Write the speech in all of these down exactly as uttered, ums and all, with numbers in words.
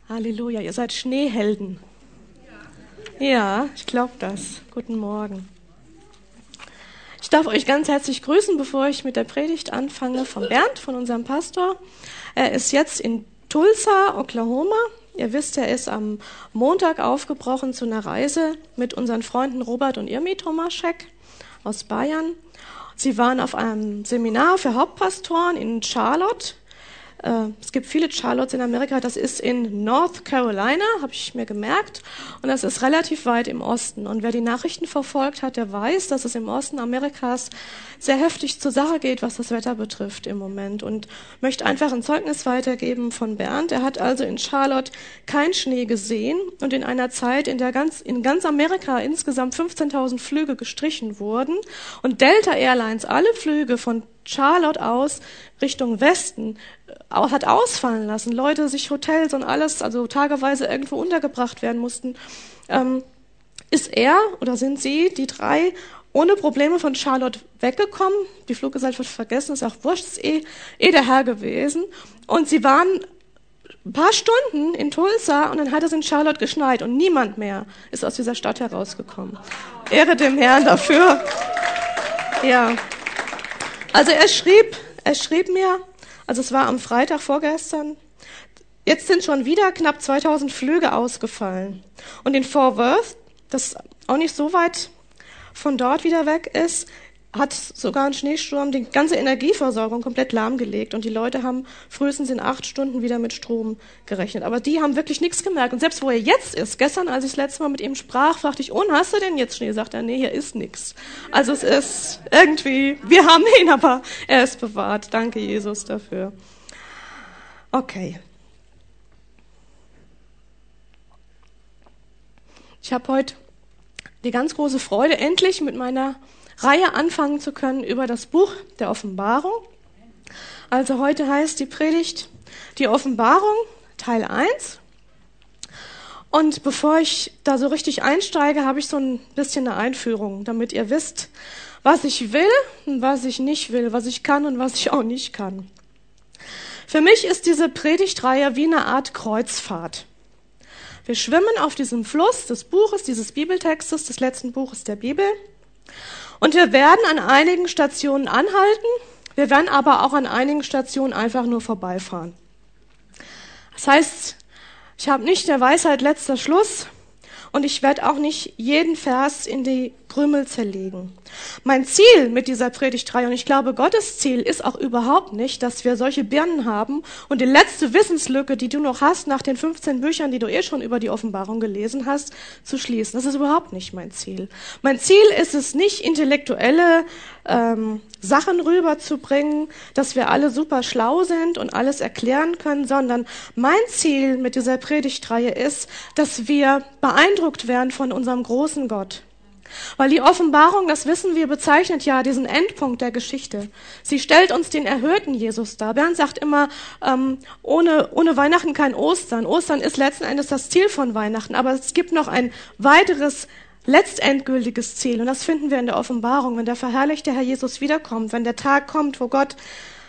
Halleluja, ihr seid Schneehelden. Ja, ich glaube das. Guten Morgen. Ich darf euch ganz herzlich grüßen, bevor ich mit der Predigt anfange, von Bernd, von unserem Pastor. Er ist jetzt in Tulsa, Oklahoma. Ihr wisst, er ist am Montag aufgebrochen zu einer Reise mit unseren Freunden Robert und Irmi Tomaschek aus Bayern. Sie waren auf einem Seminar für Hauptpastoren in Charlotte. Es gibt viele Charlottes in Amerika, das ist in North Carolina, habe ich mir gemerkt, und das ist relativ weit im Osten. Und wer die Nachrichten verfolgt hat, der weiß, dass es im Osten Amerikas sehr heftig zur Sache geht, was das Wetter betrifft im Moment. Und möchte einfach ein Zeugnis weitergeben von Bernd. Er hat also in Charlotte keinen Schnee gesehen und in einer Zeit, in der ganz, in ganz Amerika insgesamt fünfzehntausend Flüge gestrichen wurden und Delta Airlines alle Flüge von Charlotte aus Richtung Westen hat ausfallen lassen. Leute sich Hotels und alles, also tageweise irgendwo untergebracht werden mussten. Ähm, ist er oder sind sie, die drei, ohne Probleme von Charlotte weggekommen? Die Fluggesellschaft vergessen, ist auch wurscht, ist eh, eh der Herr gewesen. Und sie waren ein paar Stunden in Tulsa und dann hat es in Charlotte geschneit und niemand mehr ist aus dieser Stadt herausgekommen. Ehre dem Herrn dafür. Ja. Also er schrieb, er schrieb mir, also es war am Freitag vorgestern, jetzt sind schon wieder knapp zweitausend Flüge ausgefallen. Und in Fort Worth, das auch nicht so weit von dort wieder weg ist, hat sogar ein Schneesturm die ganze Energieversorgung komplett lahmgelegt. Und die Leute haben frühestens in acht Stunden wieder mit Strom gerechnet. Aber die haben wirklich nichts gemerkt. Und selbst wo er jetzt ist, gestern, als ich das letzte Mal mit ihm sprach, fragte ich, und hast du denn jetzt Schnee? Sagt er, nee, hier ist nichts. Also es ist irgendwie, wir haben ihn, aber er ist bewahrt. Danke, Jesus, dafür. Okay. Ich habe heute die ganz große Freude, endlich mit meiner Reihe anfangen zu können über das Buch der Offenbarung. Also heute heißt die Predigt die Offenbarung, Teil eins. Und bevor ich da so richtig einsteige, habe ich so ein bisschen eine Einführung, damit ihr wisst, was ich will und was ich nicht will, was ich kann und was ich auch nicht kann. Für mich ist diese Predigtreihe wie eine Art Kreuzfahrt. Wir schwimmen auf diesem Fluss des Buches, dieses Bibeltextes, des letzten Buches der Bibel. Und wir werden an einigen Stationen anhalten, wir werden aber auch an einigen Stationen einfach nur vorbeifahren. Das heißt, ich habe nicht der Weisheit letzter Schluss und ich werde auch nicht jeden Vers in die Krümel zerlegen. Mein Ziel mit dieser Predigtreihe, und ich glaube, Gottes Ziel ist auch überhaupt nicht, dass wir solche Birnen haben und die letzte Wissenslücke, die du noch hast nach den fünfzehn Büchern, die du eh schon über die Offenbarung gelesen hast, zu schließen. Das ist überhaupt nicht mein Ziel. Mein Ziel ist es nicht, intellektuelle ähm, Sachen rüberzubringen, dass wir alle super schlau sind und alles erklären können, sondern mein Ziel mit dieser Predigtreihe ist, dass wir beeindruckt werden von unserem großen Gott. Weil die Offenbarung, das wissen wir, bezeichnet ja diesen Endpunkt der Geschichte. Sie stellt uns den erhöhten Jesus dar. Bernd sagt immer, ähm, ohne, ohne Weihnachten kein Ostern. Ostern ist letzten Endes das Ziel von Weihnachten, aber es gibt noch ein weiteres, letztendgültiges Ziel. Und das finden wir in der Offenbarung, wenn der verherrlichte Herr Jesus wiederkommt, wenn der Tag kommt, wo Gott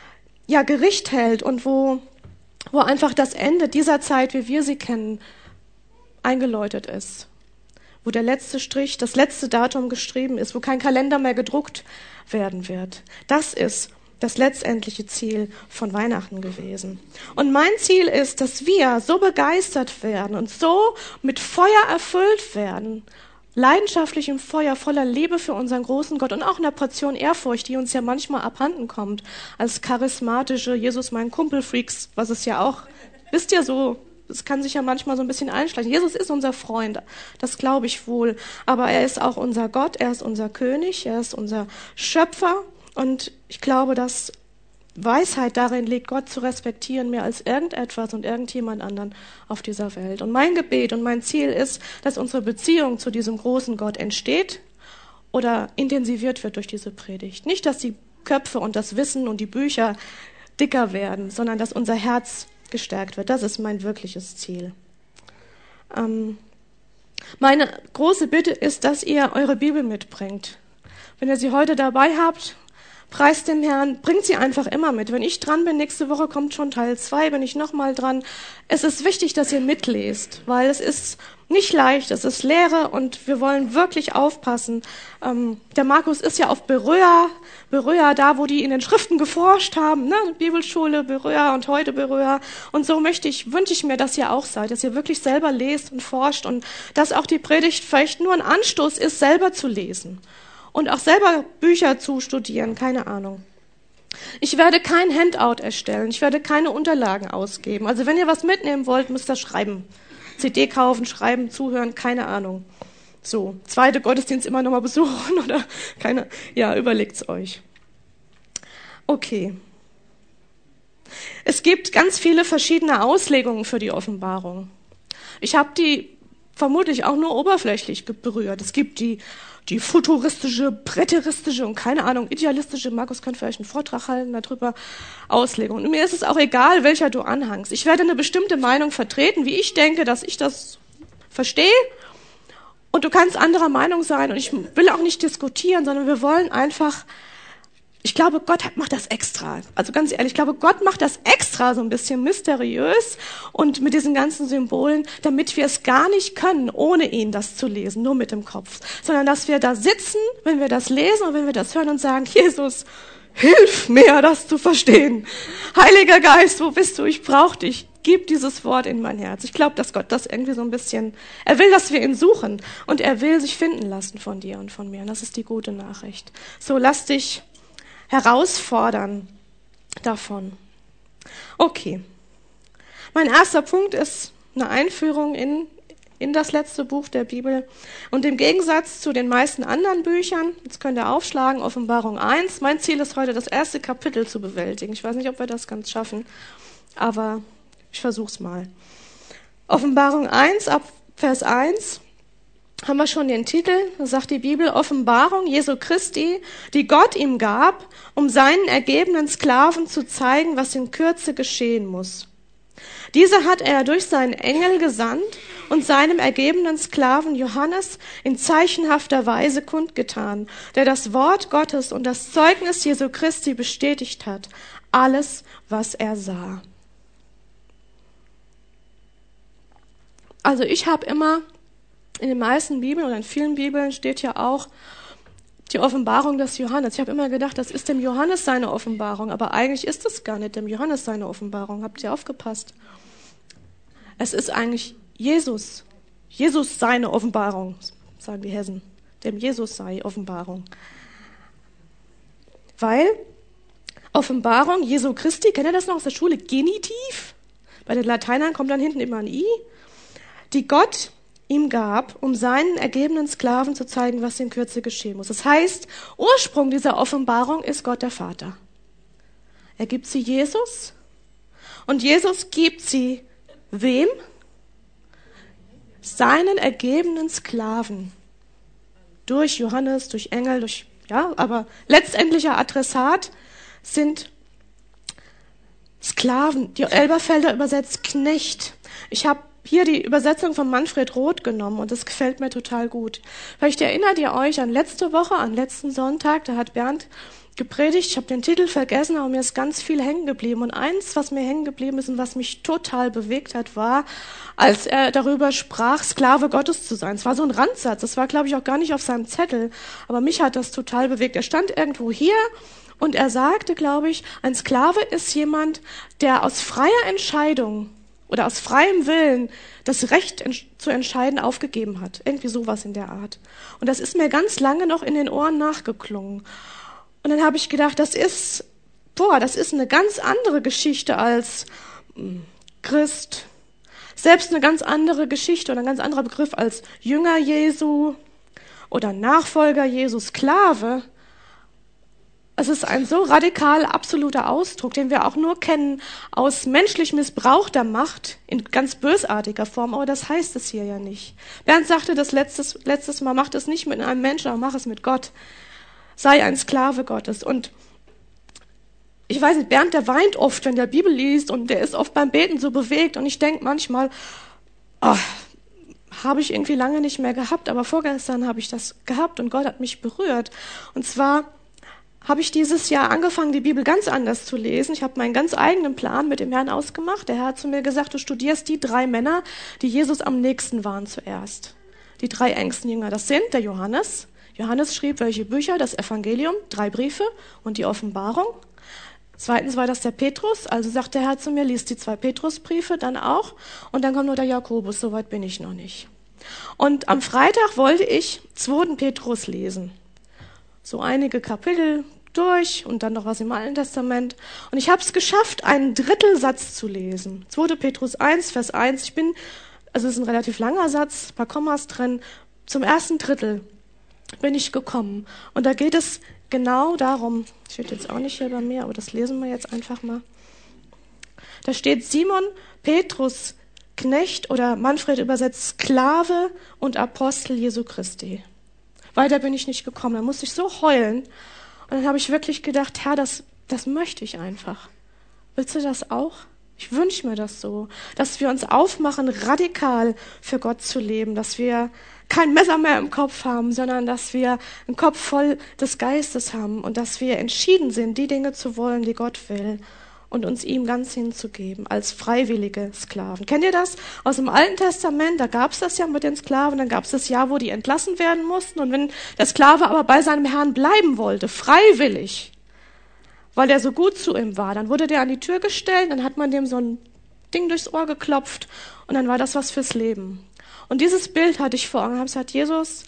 ja Gericht hält und wo, wo einfach das Ende dieser Zeit, wie wir sie kennen, eingeläutet ist. Wo der letzte Strich, das letzte Datum geschrieben ist, wo kein Kalender mehr gedruckt werden wird. Das ist das letztendliche Ziel von Weihnachten gewesen. Und mein Ziel ist, dass wir so begeistert werden und so mit Feuer erfüllt werden, leidenschaftlichem Feuer, voller Liebe für unseren großen Gott und auch einer Portion Ehrfurcht, die uns ja manchmal abhanden kommt, als charismatische Jesus, mein Kumpel-Freaks, was es ja auch, wisst ihr so, es kann sich ja manchmal so ein bisschen einschleichen. Jesus ist unser Freund, das glaube ich wohl. Aber er ist auch unser Gott, er ist unser König, er ist unser Schöpfer. Und ich glaube, dass Weisheit darin liegt, Gott zu respektieren, mehr als irgendetwas und irgendjemand anderen auf dieser Welt. Und mein Gebet und mein Ziel ist, dass unsere Beziehung zu diesem großen Gott entsteht oder intensiviert wird durch diese Predigt. Nicht, dass die Köpfe und das Wissen und die Bücher dicker werden, sondern dass unser Herz gestärkt wird. Das ist mein wirkliches Ziel. Ähm, meine große Bitte ist, dass ihr eure Bibel mitbringt. Wenn ihr sie heute dabei habt, preist dem Herrn, bringt sie einfach immer mit. Wenn ich dran bin, nächste Woche kommt schon Teil zwei, bin ich nochmal dran. Es ist wichtig, dass ihr mitlest, weil es ist nicht leicht, es ist Lehre und wir wollen wirklich aufpassen. Ähm, der Markus ist ja auf Beröa, Beröa, da wo die in den Schriften geforscht haben, ne? Bibelschule, Beröa und heute Beröa. Und so möchte ich, wünsche ich mir, dass ihr auch seid, dass ihr wirklich selber lest und forscht und dass auch die Predigt vielleicht nur ein Anstoß ist, selber zu lesen und auch selber Bücher zu studieren, keine Ahnung. Ich werde kein Handout erstellen, ich werde keine Unterlagen ausgeben. Also wenn ihr was mitnehmen wollt, müsst ihr schreiben. C D kaufen, schreiben, zuhören, keine Ahnung. So, zweite Gottesdienst immer nochmal besuchen oder keine, ja, überlegt's euch. Okay. Es gibt ganz viele verschiedene Auslegungen für die Offenbarung. Ich habe die vermutlich auch nur oberflächlich berührt. Es gibt die, die futuristische, präteristische und keine Ahnung, idealistische, Markus könnte vielleicht einen Vortrag halten darüber, Auslegung. Und mir ist es auch egal, welcher du anhängst. Ich werde eine bestimmte Meinung vertreten, wie ich denke, dass ich das verstehe. Und du kannst anderer Meinung sein und ich will auch nicht diskutieren, sondern wir wollen einfach, ich glaube, Gott macht das extra. Also ganz ehrlich, ich glaube, Gott macht das extra so ein bisschen mysteriös und mit diesen ganzen Symbolen, damit wir es gar nicht können, ohne ihn das zu lesen, nur mit dem Kopf. Sondern dass wir da sitzen, wenn wir das lesen und wenn wir das hören und sagen, Jesus, hilf mir, das zu verstehen. Heiliger Geist, wo bist du? Ich brauche dich. Gib dieses Wort in mein Herz. Ich glaube, dass Gott das irgendwie so ein bisschen, er will, dass wir ihn suchen und er will sich finden lassen von dir und von mir. Und das ist die gute Nachricht. So, lass dich herausfordern davon. Okay. Mein erster Punkt ist eine Einführung in, in das letzte Buch der Bibel. Und im Gegensatz zu den meisten anderen Büchern, jetzt könnt ihr aufschlagen, Offenbarung eins. Mein Ziel ist heute, das erste Kapitel zu bewältigen. Ich weiß nicht, ob wir das ganz schaffen, aber ich versuch's mal. Offenbarung eins, ab Vers eins. Haben wir schon den Titel, da sagt die Bibel, Offenbarung Jesu Christi, die Gott ihm gab, um seinen ergebenen Sklaven zu zeigen, was in Kürze geschehen muss. Diese hat er durch seinen Engel gesandt und seinem ergebenen Sklaven Johannes in zeichenhafter Weise kundgetan, der das Wort Gottes und das Zeugnis Jesu Christi bestätigt hat, alles, was er sah. Also ich habe immer in den meisten Bibeln oder in vielen Bibeln steht ja auch die Offenbarung des Johannes. Ich habe immer gedacht, das ist dem Johannes seine Offenbarung, aber eigentlich ist es gar nicht dem Johannes seine Offenbarung. Habt ihr aufgepasst? Es ist eigentlich Jesus. Jesus seine Offenbarung, sagen die Hessen. Dem Jesus sei Offenbarung. Weil Offenbarung Jesu Christi, kennt ihr das noch aus der Schule? Genitiv. Bei den Lateinern kommt dann hinten immer ein I. Die Gott ihm gab, um seinen ergebenen Sklaven zu zeigen, was in Kürze geschehen muss. Das heißt, Ursprung dieser Offenbarung ist Gott der Vater. Er gibt sie Jesus und Jesus gibt sie wem? Seinen ergebenen Sklaven. Durch Johannes, durch Engel, durch, ja, aber letztendlicher Adressat sind Sklaven. Die Elberfelder übersetzt Knecht. Ich habe hier die Übersetzung von Manfred Roth genommen und das gefällt mir total gut. Vielleicht erinnert ihr euch an letzte Woche, an letzten Sonntag, da hat Bernd gepredigt, ich habe den Titel vergessen, aber mir ist ganz viel hängen geblieben. Und eins, was mir hängen geblieben ist und was mich total bewegt hat, war, als er darüber sprach, Sklave Gottes zu sein. Es war so ein Randsatz, das war, glaube ich, auch gar nicht auf seinem Zettel, aber mich hat das total bewegt. Er stand irgendwo hier und er sagte, glaube ich, ein Sklave ist jemand, der aus freier Entscheidung oder aus freiem Willen das Recht zu entscheiden aufgegeben hat. Irgendwie sowas in der Art. Und das ist mir ganz lange noch in den Ohren nachgeklungen. Und dann habe ich gedacht, das ist, boah, das ist eine ganz andere Geschichte als mh, Christ. Selbst eine ganz andere Geschichte oder ein ganz anderer Begriff als Jünger Jesu oder Nachfolger Jesu, Sklave. Es ist ein so radikal absoluter Ausdruck, den wir auch nur kennen aus menschlich missbrauchter Macht in ganz bösartiger Form, aber das heißt es hier ja nicht. Bernd sagte das letztes, letztes Mal, mach es nicht mit einem Menschen, aber mach es mit Gott. Sei ein Sklave Gottes. Und ich weiß nicht, Bernd, der weint oft, wenn der Bibel liest und der ist oft beim Beten so bewegt und ich denke manchmal, oh, habe ich irgendwie lange nicht mehr gehabt, aber vorgestern habe ich das gehabt und Gott hat mich berührt. Und zwar habe ich dieses Jahr angefangen, die Bibel ganz anders zu lesen. Ich habe meinen ganz eigenen Plan mit dem Herrn ausgemacht. Der Herr hat zu mir gesagt, du studierst die drei Männer, die Jesus am nächsten waren zuerst. Die drei engsten Jünger, das sind der Johannes. Johannes schrieb welche Bücher? Das Evangelium, drei Briefe und die Offenbarung. Zweitens war das der Petrus, also sagt der Herr zu mir, lies die zwei Petrusbriefe dann auch. Und dann kommt nur der Jakobus, soweit bin ich noch nicht. Und am Freitag wollte ich zweiten Petrus lesen. So einige Kapitel durch und dann noch was im Alten Testament. Und ich habe es geschafft, einen Drittelsatz zu lesen. zweiter Petrus eins, Vers eins. Ich bin, also es ist ein relativ langer Satz, ein paar Kommas drin. Zum ersten Drittel bin ich gekommen. Und da geht es genau darum, steht jetzt auch nicht hier bei mir, aber das lesen wir jetzt einfach mal. Da steht Simon Petrus, Knecht oder Manfred übersetzt Sklave und Apostel Jesu Christi. Weiter bin ich nicht gekommen. Da musste ich so heulen. Und dann habe ich wirklich gedacht, Herr, das, das möchte ich einfach. Willst du das auch? Ich wünsche mir das so, dass wir uns aufmachen, radikal für Gott zu leben, dass wir kein Messer mehr im Kopf haben, sondern dass wir einen Kopf voll des Geistes haben und dass wir entschieden sind, die Dinge zu wollen, die Gott will und uns ihm ganz hinzugeben, als freiwillige Sklaven. Kennt ihr das aus dem Alten Testament? Da gab es das ja mit den Sklaven, dann gab es das Jahr, wo die entlassen werden mussten. Und wenn der Sklave aber bei seinem Herrn bleiben wollte, freiwillig, weil er so gut zu ihm war, dann wurde der an die Tür gestellt, dann hat man dem so ein Ding durchs Ohr geklopft und dann war das was fürs Leben. Und dieses Bild hatte ich vor Augen. Ich habe gesagt, Jesus,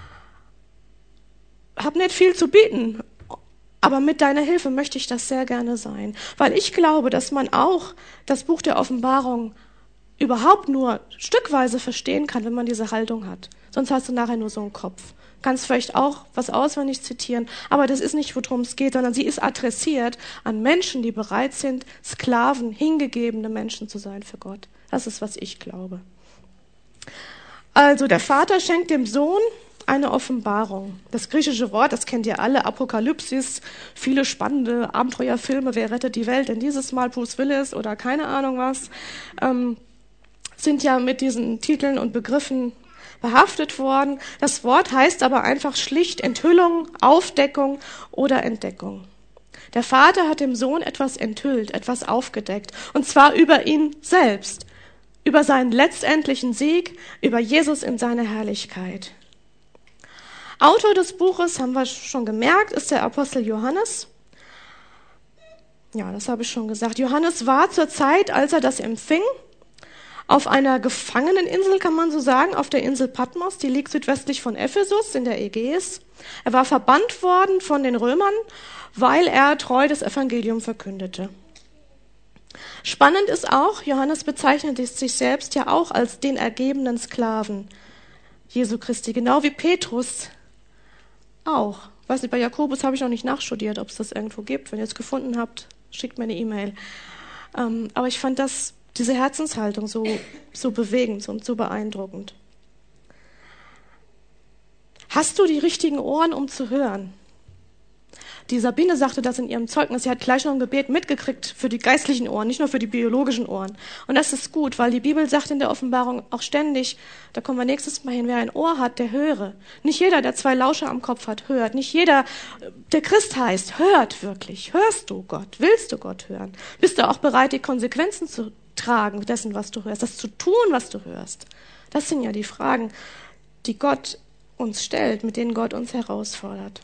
hab nicht viel zu bieten, aber mit deiner Hilfe möchte ich das sehr gerne sein. Weil ich glaube, dass man auch das Buch der Offenbarung überhaupt nur stückweise verstehen kann, wenn man diese Haltung hat. Sonst hast du nachher nur so einen Kopf. Kannst vielleicht auch was auswendig zitieren, aber das ist nicht, worum es geht, sondern sie ist adressiert an Menschen, die bereit sind, Sklaven, hingegebene Menschen zu sein für Gott. Das ist, was ich glaube. Also der Vater schenkt dem Sohn eine Offenbarung. Das griechische Wort, das kennt ihr alle, Apokalypsis, viele spannende Abenteuerfilme, wer rettet die Welt denn dieses Mal, Bruce Willis oder keine Ahnung was, ähm, sind ja mit diesen Titeln und Begriffen behaftet worden. Das Wort heißt aber einfach schlicht Enthüllung, Aufdeckung oder Entdeckung. Der Vater hat dem Sohn etwas enthüllt, etwas aufgedeckt, und zwar über ihn selbst, über seinen letztendlichen Sieg, über Jesus in seiner Herrlichkeit. Autor des Buches, haben wir schon gemerkt, ist der Apostel Johannes. Ja, das habe ich schon gesagt. Johannes war zur Zeit, als er das empfing, auf einer Gefangeneninsel, kann man so sagen, auf der Insel Patmos, die liegt südwestlich von Ephesus in der Ägäis. Er war verbannt worden von den Römern, weil er treu das Evangelium verkündete. Spannend ist auch, Johannes bezeichnet sich selbst ja auch als den ergebenen Sklaven Jesu Christi, genau wie Petrus auch. Ich weiß nicht, bei Jakobus habe ich noch nicht nachstudiert, ob es das irgendwo gibt. Wenn ihr es gefunden habt, schickt mir eine E-Mail. Ähm, aber ich fand das, diese Herzenshaltung so, so bewegend und so beeindruckend. Hast du die richtigen Ohren, um zu hören? Die Sabine sagte das in ihrem Zeugnis, sie hat gleich noch ein Gebet mitgekriegt für die geistlichen Ohren, nicht nur für die biologischen Ohren. Und das ist gut, weil die Bibel sagt in der Offenbarung auch ständig, da kommen wir nächstes Mal hin, wer ein Ohr hat, der höre. Nicht jeder, der zwei Lauscher am Kopf hat, hört. Nicht jeder, der Christ heißt, hört wirklich. Hörst du Gott? Willst du Gott hören? Bist du auch bereit, die Konsequenzen zu tragen dessen, was du hörst, das zu tun, was du hörst? Das sind ja die Fragen, die Gott uns stellt, mit denen Gott uns herausfordert.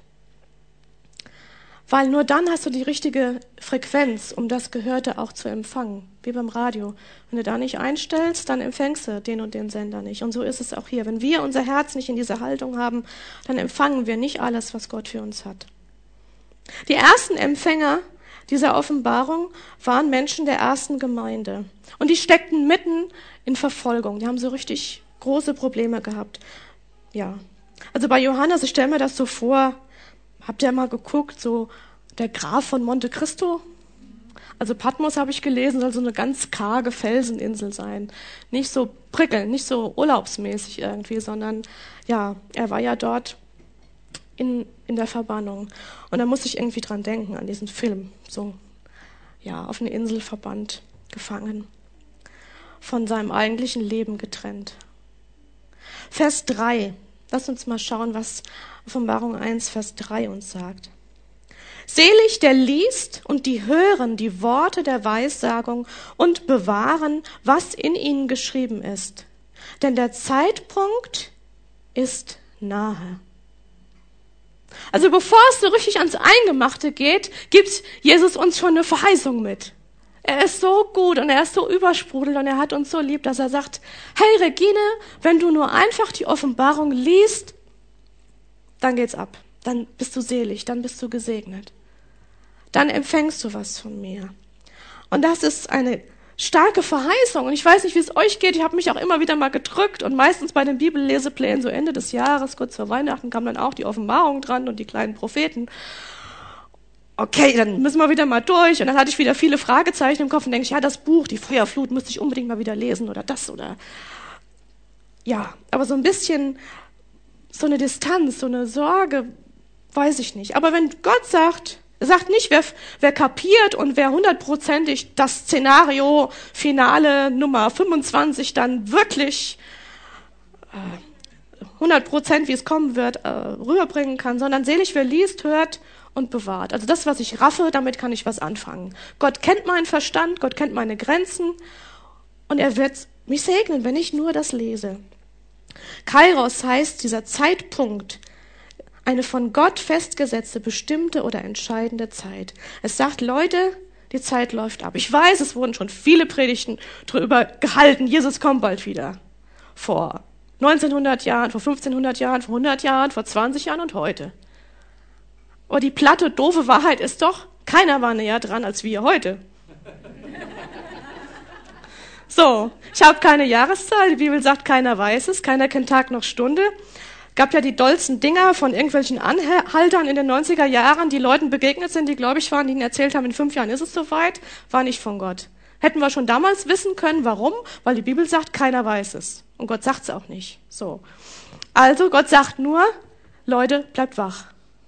Weil nur dann hast du die richtige Frequenz, um das Gehörte auch zu empfangen, wie beim Radio. Wenn du da nicht einstellst, dann empfängst du den und den Sender nicht. Und so ist es auch hier. Wenn wir unser Herz nicht in dieser Haltung haben, dann empfangen wir nicht alles, was Gott für uns hat. Die ersten Empfänger dieser Offenbarung waren Menschen der ersten Gemeinde. Und die steckten mitten in Verfolgung. Die haben so richtig große Probleme gehabt. Ja. Also bei Johannes, ich stelle mir das so vor, habt ihr mal geguckt, so der Graf von Monte Cristo? Also Patmos habe ich gelesen, soll so eine ganz karge Felseninsel sein. Nicht so prickelnd, nicht so urlaubsmäßig irgendwie, sondern ja, er war ja dort in, in der Verbannung. Und da musste ich irgendwie dran denken, an diesen Film. So, ja, auf eine Insel verbannt, gefangen, von seinem eigentlichen Leben getrennt. Vers drei. Lass uns mal schauen, was Offenbarung eins, Vers drei uns sagt. Selig, der liest und die hören die Worte der Weissagung und bewahren, was in ihnen geschrieben ist. Denn der Zeitpunkt ist nahe. Also bevor es so richtig ans Eingemachte geht, gibt Jesus uns schon eine Verheißung mit. Er ist so gut und er ist so übersprudelnd und er hat uns so lieb, dass er sagt, hey Regine, wenn du nur einfach die Offenbarung liest, dann geht's ab. Dann bist du selig, dann bist du gesegnet. Dann empfängst du was von mir. Und das ist eine starke Verheißung. Und ich weiß nicht, wie es euch geht. Ich habe mich auch immer wieder mal gedrückt und meistens bei den Bibelleseplänen so Ende des Jahres, kurz vor Weihnachten, kam dann auch die Offenbarung dran und die kleinen Propheten. Okay, dann müssen wir wieder mal durch. Und dann hatte ich wieder viele Fragezeichen im Kopf und denke ich, ja, das Buch, die Feuerflut, müsste ich unbedingt mal wieder lesen oder das oder... Ja, aber so ein bisschen so eine Distanz, so eine Sorge, weiß ich nicht. Aber wenn Gott sagt, er sagt nicht, wer, wer kapiert und wer hundertprozentig das Szenario Finale Nummer fünfundzwanzig dann wirklich äh, hundert Prozent, wie es kommen wird, äh, rüberbringen kann, sondern selig, wer liest, hört und bewahrt. Also das, was ich raffe, damit kann ich was anfangen. Gott kennt meinen Verstand, Gott kennt meine Grenzen und er wird mich segnen, wenn ich nur das lese. Kairos heißt dieser Zeitpunkt, eine von Gott festgesetzte, bestimmte oder entscheidende Zeit. Es sagt, Leute, die Zeit läuft ab. Ich weiß, es wurden schon viele Predigten drüber gehalten, Jesus kommt bald wieder. Vor neunzehnhundert Jahren, vor fünfzehnhundert Jahren, vor hundert Jahren, vor zwanzig Jahren und heute. Aber die platte, doofe Wahrheit ist doch, keiner war näher dran als wir heute. So, ich habe keine Jahreszahl, die Bibel sagt, keiner weiß es, keiner kennt Tag noch Stunde. Gab ja die dollsten Dinger von irgendwelchen Anhaltern in den neunziger Jahren, die Leuten begegnet sind, die gläubig waren, die ihnen erzählt haben, in fünf Jahren ist es soweit, war nicht von Gott. Hätten wir schon damals wissen können, warum? Weil die Bibel sagt, keiner weiß es. Und Gott sagt es auch nicht. So. Also Gott sagt nur, Leute, bleibt wach.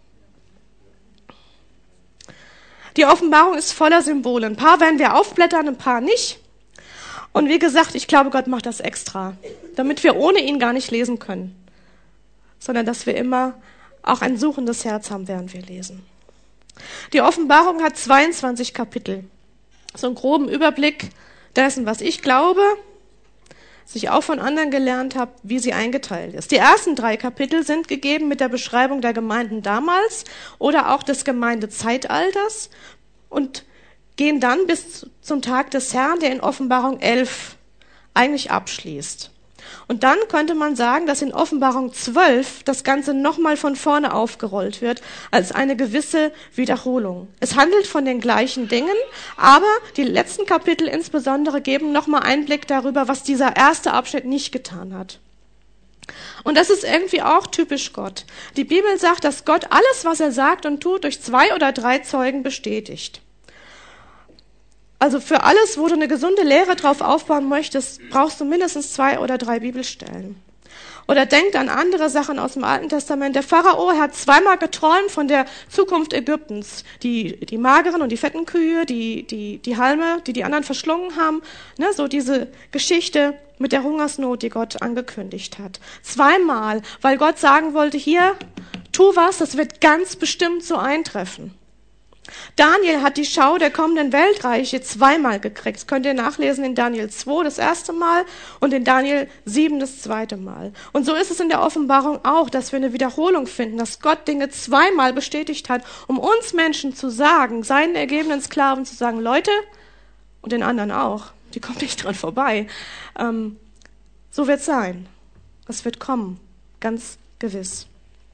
Die Offenbarung ist voller Symbole. Ein paar werden wir aufblättern, ein paar nicht. Und wie gesagt, ich glaube, Gott macht das extra, damit wir ohne ihn gar nicht lesen können, sondern dass wir immer auch ein suchendes Herz haben, während wir lesen. Die Offenbarung hat zweiundzwanzig Kapitel. So einen groben Überblick dessen, was ich glaube, was ich auch von anderen gelernt habe, wie sie eingeteilt ist. Die ersten drei Kapitel sind gegeben mit der Beschreibung der Gemeinden damals oder auch des Gemeindezeitalters und gehen dann bis zum Tag des Herrn, der in Offenbarung elf eigentlich abschließt. Und dann könnte man sagen, dass in Offenbarung zwölf das Ganze nochmal von vorne aufgerollt wird, als eine gewisse Wiederholung. Es handelt von den gleichen Dingen, aber die letzten Kapitel insbesondere geben nochmal Einblick darüber, was dieser erste Abschnitt nicht getan hat. Und das ist irgendwie auch typisch Gott. Die Bibel sagt, dass Gott alles, was er sagt und tut, durch zwei oder drei Zeugen bestätigt. Also für alles, wo du eine gesunde Lehre drauf aufbauen möchtest, brauchst du mindestens zwei oder drei Bibelstellen. Oder denkt an andere Sachen aus dem Alten Testament. Der Pharao hat zweimal geträumt von der Zukunft Ägyptens. Die, die mageren und die fetten Kühe, die, die, die Halme, die die anderen verschlungen haben. Ne, so diese Geschichte mit der Hungersnot, die Gott angekündigt hat. Zweimal, weil Gott sagen wollte, hier, tu was, das wird ganz bestimmt so eintreffen. Daniel hat die Schau der kommenden Weltreiche zweimal gekriegt. Das könnt ihr nachlesen in Daniel zwei das erste Mal und in Daniel sieben das zweite Mal. Und so ist es in der Offenbarung auch, dass wir eine Wiederholung finden, dass Gott Dinge zweimal bestätigt hat, um uns Menschen zu sagen, seinen ergebenen Sklaven zu sagen, Leute, und den anderen auch, die kommen nicht dran vorbei, ähm, so wird es sein. Es wird kommen, ganz gewiss.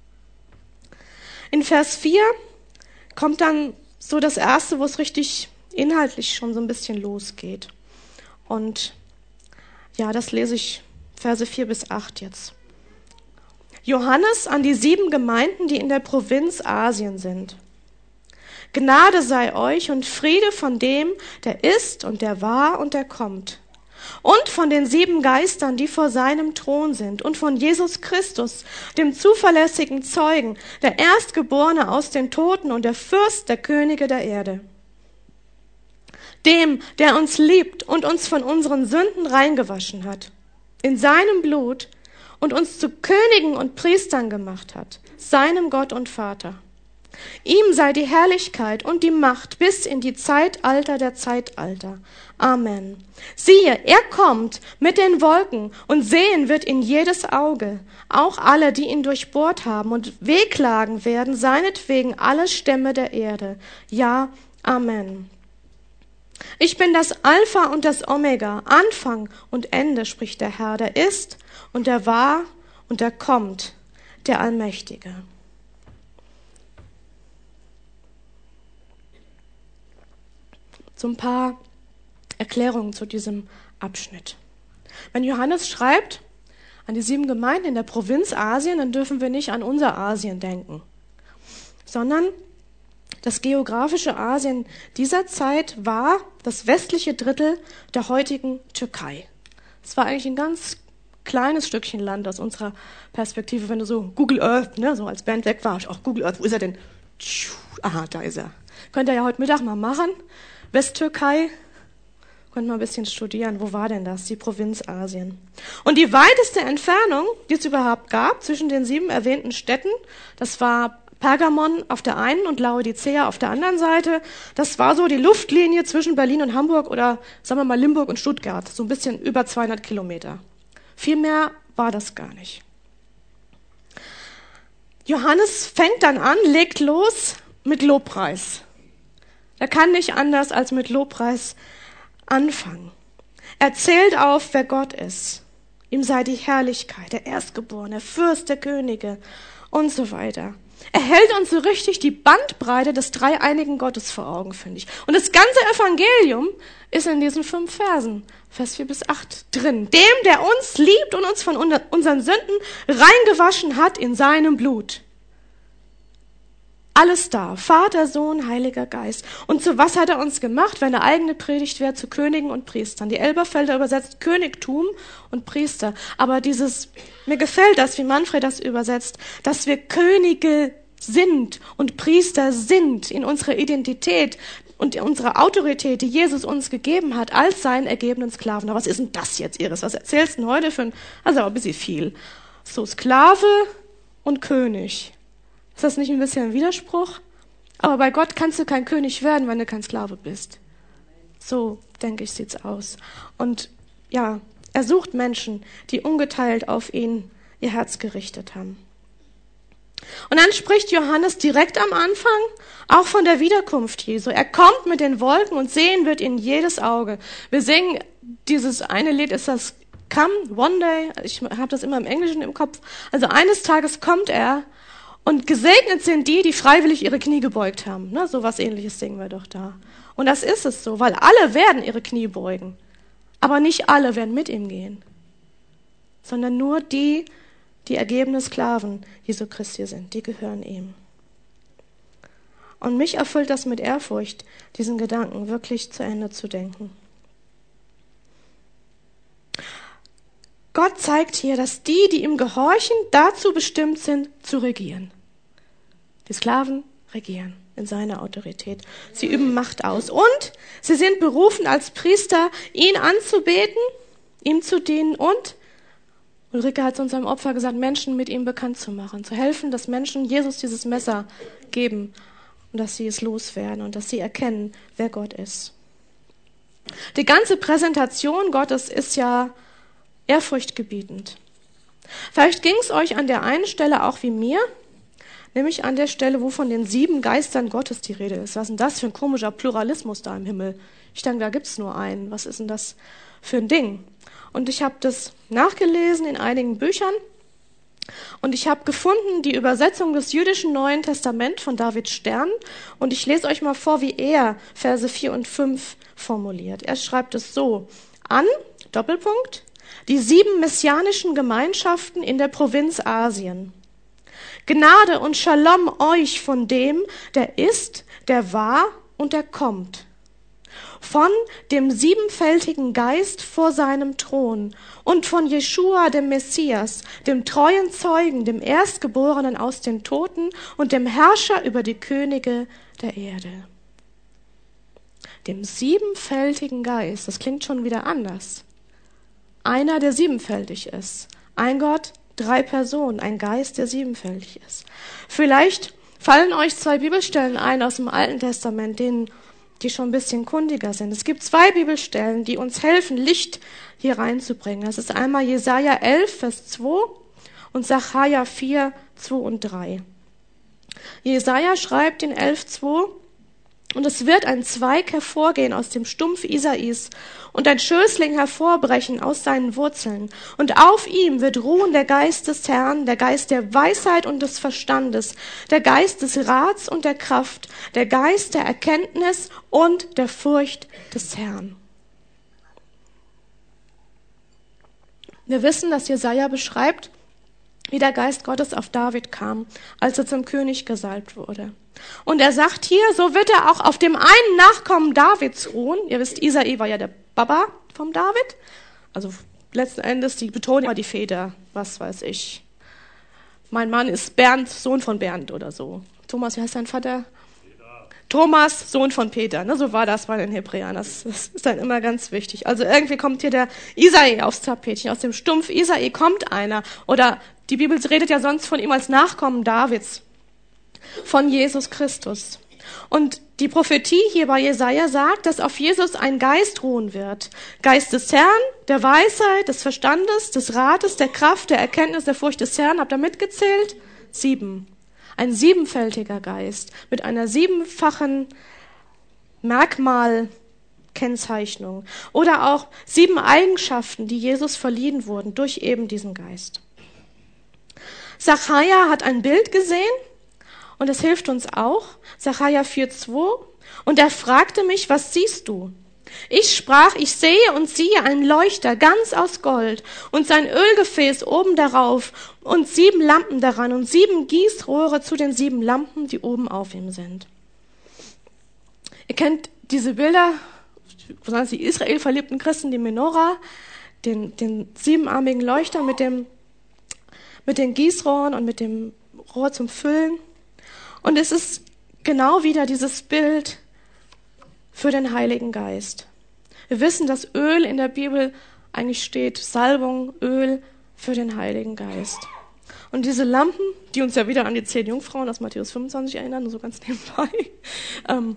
In Vers vier kommt dann so das Erste, wo es richtig inhaltlich schon so ein bisschen losgeht. Und ja, das lese ich Verse vier bis acht jetzt. Johannes an die sieben Gemeinden, die in der Provinz Asien sind. Gnade sei euch und Friede von dem, der ist und der war und der kommt. Und von den sieben Geistern, die vor seinem Thron sind, und von Jesus Christus, dem zuverlässigen Zeugen, der Erstgeborene aus den Toten und der Fürst der Könige der Erde. Dem, der uns liebt und uns von unseren Sünden reingewaschen hat, in seinem Blut und uns zu Königen und Priestern gemacht hat, seinem Gott und Vater. Ihm sei die Herrlichkeit und die Macht bis in die Zeitalter der Zeitalter. Amen. Siehe, er kommt mit den Wolken und sehen wird ihn jedes Auge, auch alle, die ihn durchbohrt haben, und wehklagen werden seinetwegen alle Stämme der Erde. Ja, Amen. Ich bin das Alpha und das Omega, Anfang und Ende, spricht der Herr, der ist und der war und der kommt, der Allmächtige. So ein paar Erklärungen zu diesem Abschnitt. Wenn Johannes schreibt an die sieben Gemeinden in der Provinz Asien, dann dürfen wir nicht an unser Asien denken, sondern das geografische Asien dieser Zeit war das westliche Drittel der heutigen Türkei. Es war eigentlich ein ganz kleines Stückchen Land aus unserer Perspektive, wenn du so Google Earth, ne, so als Band weg warst, auch Google Earth, wo ist er denn? Aha, da ist er. Könnt ihr ja heute Mittag mal machen. Westtürkei, könnt mal ein bisschen studieren, wo war denn das, die Provinz Asien. Und die weiteste Entfernung, die es überhaupt gab, zwischen den sieben erwähnten Städten, das war Pergamon auf der einen und Laodicea auf der anderen Seite. Das war so die Luftlinie zwischen Berlin und Hamburg oder, sagen wir mal, Limburg und Stuttgart. So ein bisschen über zweihundert Kilometer. Viel mehr war das gar nicht. Johannes fängt dann an, legt los mit Lobpreis. Er kann nicht anders als mit Lobpreis anfangen. Er zählt auf, wer Gott ist. Ihm sei die Herrlichkeit, der Erstgeborene, Fürst der Könige und so weiter. Er hält uns so richtig die Bandbreite des dreieinigen Gottes vor Augen, finde ich. Und das ganze Evangelium ist in diesen fünf Versen, Vers vier bis acht, drin. Dem, der uns liebt und uns von unseren Sünden reingewaschen hat in seinem Blut. Alles da. Vater, Sohn, Heiliger Geist. Und zu was hat er uns gemacht, wenn eine eigene Predigt wäre? Zu Königen und Priestern. Die Elberfelder übersetzt Königtum und Priester. Aber dieses, mir gefällt das, wie Manfred das übersetzt, dass wir Könige sind und Priester sind in unserer Identität und in unserer Autorität, die Jesus uns gegeben hat, als seinen ergebenen Sklaven. Aber was ist denn das jetzt, Iris? Was erzählst du denn heute für ein, also ein bisschen viel. So Sklave und König. Ist das nicht ein bisschen ein Widerspruch? Aber bei Gott kannst du kein König werden, wenn du kein Sklave bist. So, denke ich, sieht's aus. Und ja, er sucht Menschen, die ungeteilt auf ihn ihr Herz gerichtet haben. Und dann spricht Johannes direkt am Anfang auch von der Wiederkunft Jesu. Er kommt mit den Wolken und sehen wird in jedes Auge. Wir singen dieses eine Lied, ist das Come One Day. Ich habe das immer im Englischen im Kopf. Also eines Tages kommt er. Und gesegnet sind die, die freiwillig ihre Knie gebeugt haben. Ne, so was Ähnliches singen wir doch da. Und das ist es so, weil alle werden ihre Knie beugen. Aber nicht alle werden mit ihm gehen. Sondern nur die, die ergebene Sklaven Jesu Christi sind. Die gehören ihm. Und mich erfüllt das mit Ehrfurcht, diesen Gedanken wirklich zu Ende zu denken. Gott zeigt hier, dass die, die ihm gehorchen, dazu bestimmt sind, zu regieren. Die Sklaven regieren in seiner Autorität. Sie üben Macht aus. Und sie sind berufen als Priester, ihn anzubeten, ihm zu dienen und, Ulrike hat es unserem Opfer gesagt, Menschen mit ihm bekannt zu machen, zu helfen, dass Menschen Jesus dieses Messer geben und dass sie es loswerden und dass sie erkennen, wer Gott ist. Die ganze Präsentation Gottes ist ja ehrfurchtgebietend. Vielleicht ging es euch an der einen Stelle auch wie mir, nämlich an der Stelle, wo von den sieben Geistern Gottes die Rede ist. Was ist denn das für ein komischer Pluralismus da im Himmel? Ich denke, da gibt's nur einen. Was ist denn das für ein Ding? Und ich habe das nachgelesen in einigen Büchern und ich habe gefunden die Übersetzung des jüdischen Neuen Testament von David Stern und ich lese euch mal vor, wie er Verse vier und fünf formuliert. Er schreibt es so: An, Doppelpunkt, die sieben messianischen Gemeinschaften in der Provinz Asien. Gnade und Shalom euch von dem, der ist, der war und der kommt. Von dem siebenfältigen Geist vor seinem Thron und von Jeschua, dem Messias, dem treuen Zeugen, dem Erstgeborenen aus den Toten und dem Herrscher über die Könige der Erde. Dem siebenfältigen Geist, das klingt schon wieder anders. Einer, der siebenfältig ist. Ein Gott, drei Personen, ein Geist, der siebenfältig ist. Vielleicht Fallen euch zwei Bibelstellen ein aus dem Alten Testament, denen, die schon ein bisschen kundiger sind? Es gibt zwei Bibelstellen, die uns helfen, Licht hier reinzubringen. Das ist einmal Jesaja elf, Vers zwei und Sacharja vier, zwei und drei. Jesaja schreibt in elf, zwei: Und es wird ein Zweig hervorgehen aus dem Stumpf Isais und ein Schößling hervorbrechen aus seinen Wurzeln. Und auf ihm wird ruhen der Geist des Herrn, der Geist der Weisheit und des Verstandes, der Geist des Rats und der Kraft, der Geist der Erkenntnis und der Furcht des Herrn. Wir wissen, dass Jesaja beschreibt, wie der Geist Gottes auf David kam, als er zum König gesalbt wurde. Und er sagt hier, so wird er auch auf dem einen Nachkommen Davids ruhen. Ihr wisst, Isai war ja der Baba vom David. Also letzten Endes, die betonen immer die Väter, was weiß ich. Mein Mann ist Bernd, Sohn von Bernd oder so. Thomas, wie heißt dein Vater? Peter. Thomas, Sohn von Peter. Ne, so war das bei den Hebräern. Das, das ist dann immer ganz wichtig. Also irgendwie kommt hier der Isai aufs Tapetchen. Aus dem Stumpf Isai kommt einer. Oder die Bibel redet ja sonst von ihm als Nachkommen Davids, von Jesus Christus. Und die Prophetie hier bei Jesaja sagt, dass auf Jesus ein Geist ruhen wird. Geist des Herrn, der Weisheit, des Verstandes, des Rates, der Kraft, der Erkenntnis, der Furcht des Herrn. Habt ihr mitgezählt? Sieben. Ein siebenfältiger Geist mit einer siebenfachen Merkmalkennzeichnung. Oder auch sieben Eigenschaften, die Jesus verliehen wurden durch eben diesen Geist. Sacharja hat ein Bild gesehen und es hilft uns auch. Sacharja vier, zwei. Und er fragte mich, was siehst du? Ich sprach, ich sehe und siehe einen Leuchter ganz aus Gold und sein Ölgefäß oben darauf und sieben Lampen daran und sieben Gießrohre zu den sieben Lampen, die oben auf ihm sind. Ihr kennt diese Bilder, besonders die Israel verliebten Christen, die Menorah, den, den siebenarmigen Leuchter mit dem mit den Gießrohren und mit dem Rohr zum Füllen. Und es ist genau wieder dieses Bild für den Heiligen Geist. Wir wissen, dass Öl in der Bibel eigentlich steht, Salbung, Öl für den Heiligen Geist. Und diese Lampen, die uns ja wieder an die zehn Jungfrauen aus Matthäus fünfundzwanzig erinnern, nur so ganz nebenbei, ähm,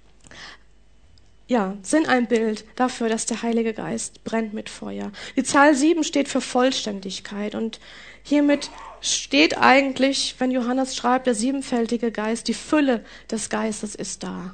ja, sind ein Bild dafür, dass der Heilige Geist brennt mit Feuer. Die Zahl sieben steht für Vollständigkeit und hiermit steht eigentlich, wenn Johannes schreibt, der siebenfältige Geist, die Fülle des Geistes ist da.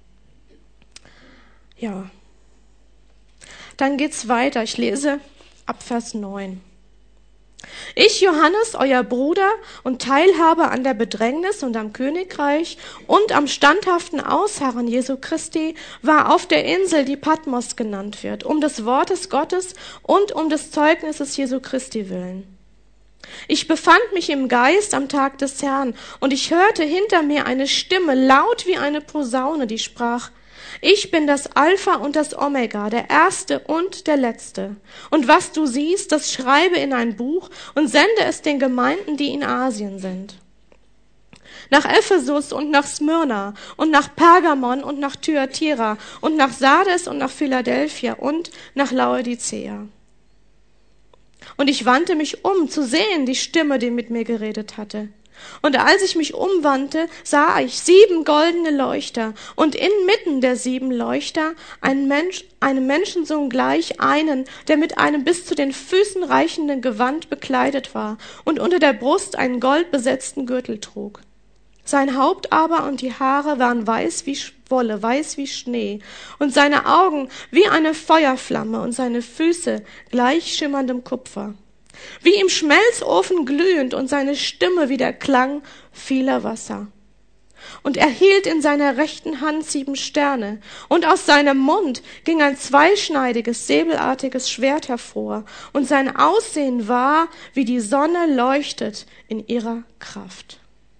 Ja. Dann geht's weiter. Ich lese ab Vers neun. Ich, Johannes, euer Bruder und Teilhaber an der Bedrängnis und am Königreich und am standhaften Ausharren Jesu Christi, war auf der Insel, die Patmos genannt wird, um des Wortes Gottes und um des Zeugnisses Jesu Christi willen. Ich befand mich im Geist am Tag des Herrn, und ich hörte hinter mir eine Stimme, laut wie eine Posaune, die sprach: Ich bin das Alpha und das Omega, der Erste und der Letzte. Und was du siehst, das schreibe in ein Buch und sende es den Gemeinden, die in Asien sind. Nach Ephesus und nach Smyrna und nach Pergamon und nach Thyatira und nach Sardes und nach Philadelphia und nach Laodicea. Und ich wandte mich um, zu sehen die Stimme, die mit mir geredet hatte. Und als ich mich umwandte, sah ich sieben goldene Leuchter und inmitten der sieben Leuchter einen Mensch, einem Menschensohn gleich, einen, der mit einem bis zu den Füßen reichenden Gewand bekleidet war und unter der Brust einen goldbesetzten Gürtel trug. Sein Haupt aber und die Haare waren weiß wie Wolle, weiß wie Schnee, und seine Augen wie eine Feuerflamme und seine Füße gleich schimmerndem Kupfer. Wie im Schmelzofen glühend und seine Stimme wie der Klang vieler Wasser. Und er hielt in seiner rechten Hand sieben Sterne, und aus seinem Mund ging ein zweischneidiges, säbelartiges Schwert hervor, und sein Aussehen war, wie die Sonne leuchtet in ihrer Kraft.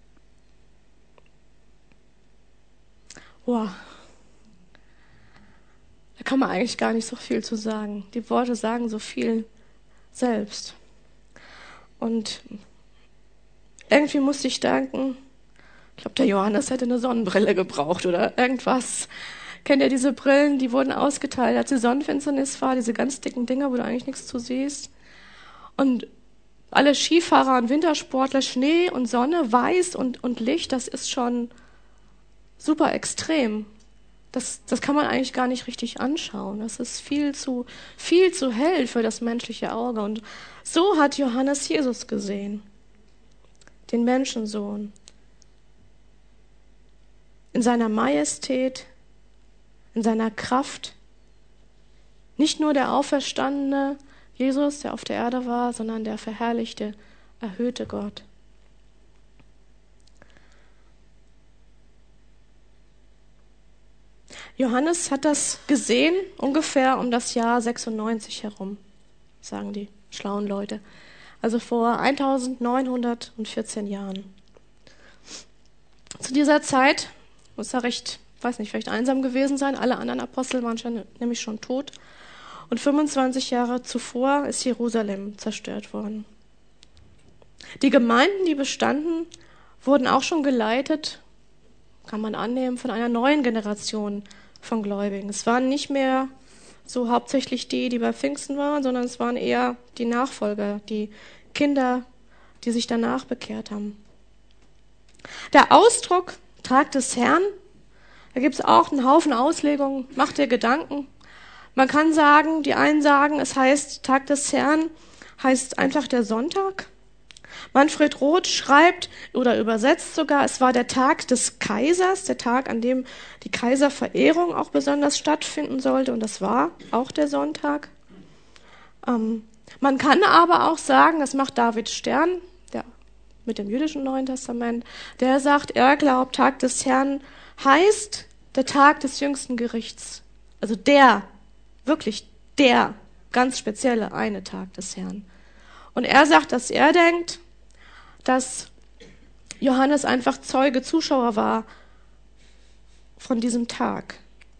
Wow. Da kann man eigentlich gar nicht so viel zu sagen. Die Worte sagen so viel selbst. Und irgendwie musste ich denken, ich glaube, der Johannes hätte eine Sonnenbrille gebraucht oder irgendwas. Kennt ihr diese Brillen, die wurden ausgeteilt, als die Sonnenfinsternis war, diese ganz dicken Dinger, wo du eigentlich nichts zu siehst. Und alle Skifahrer und Wintersportler, Schnee und Sonne, Weiß und, und Licht, das ist schon super extrem. Das, das kann man eigentlich gar nicht richtig anschauen. Das ist viel zu, viel zu hell für das menschliche Auge. Und so hat Johannes Jesus gesehen, den Menschensohn. In seiner Majestät, in seiner Kraft. Nicht nur der auferstandene Jesus, der auf der Erde war, sondern der verherrlichte, erhöhte Gott. Johannes hat das gesehen ungefähr um das Jahr sechsundneunzig herum, sagen die schlauen Leute. Also vor neunzehnhundertvierzehn Jahren. Zu dieser Zeit muss er recht, weiß nicht, vielleicht einsam gewesen sein. Alle anderen Apostel waren schon, nämlich schon tot. Und fünfundzwanzig Jahre zuvor ist Jerusalem zerstört worden. Die Gemeinden, die bestanden, wurden auch schon geleitet, kann man annehmen, von einer neuen Generation von Gläubigen. Es waren nicht mehr so hauptsächlich die, die bei Pfingsten waren, sondern es waren eher die Nachfolger, die Kinder, die sich danach bekehrt haben. Der Ausdruck Tag des Herrn, da gibt es auch einen Haufen Auslegungen, macht dir Gedanken. Man kann sagen, die einen sagen, es heißt Tag des Herrn, heißt einfach der Sonntag. Manfred Roth schreibt oder übersetzt sogar, es war der Tag des Kaisers, der Tag, an dem die Kaiserverehrung auch besonders stattfinden sollte, und das war auch der Sonntag. Ähm, man kann aber auch sagen, das macht David Stern, der mit dem jüdischen Neuen Testament, der sagt, er glaubt, Tag des Herrn heißt der Tag des jüngsten Gerichts. Also der, wirklich der ganz spezielle eine Tag des Herrn. Und er sagt, dass er denkt, dass Johannes einfach Zeuge, Zuschauer war von diesem Tag.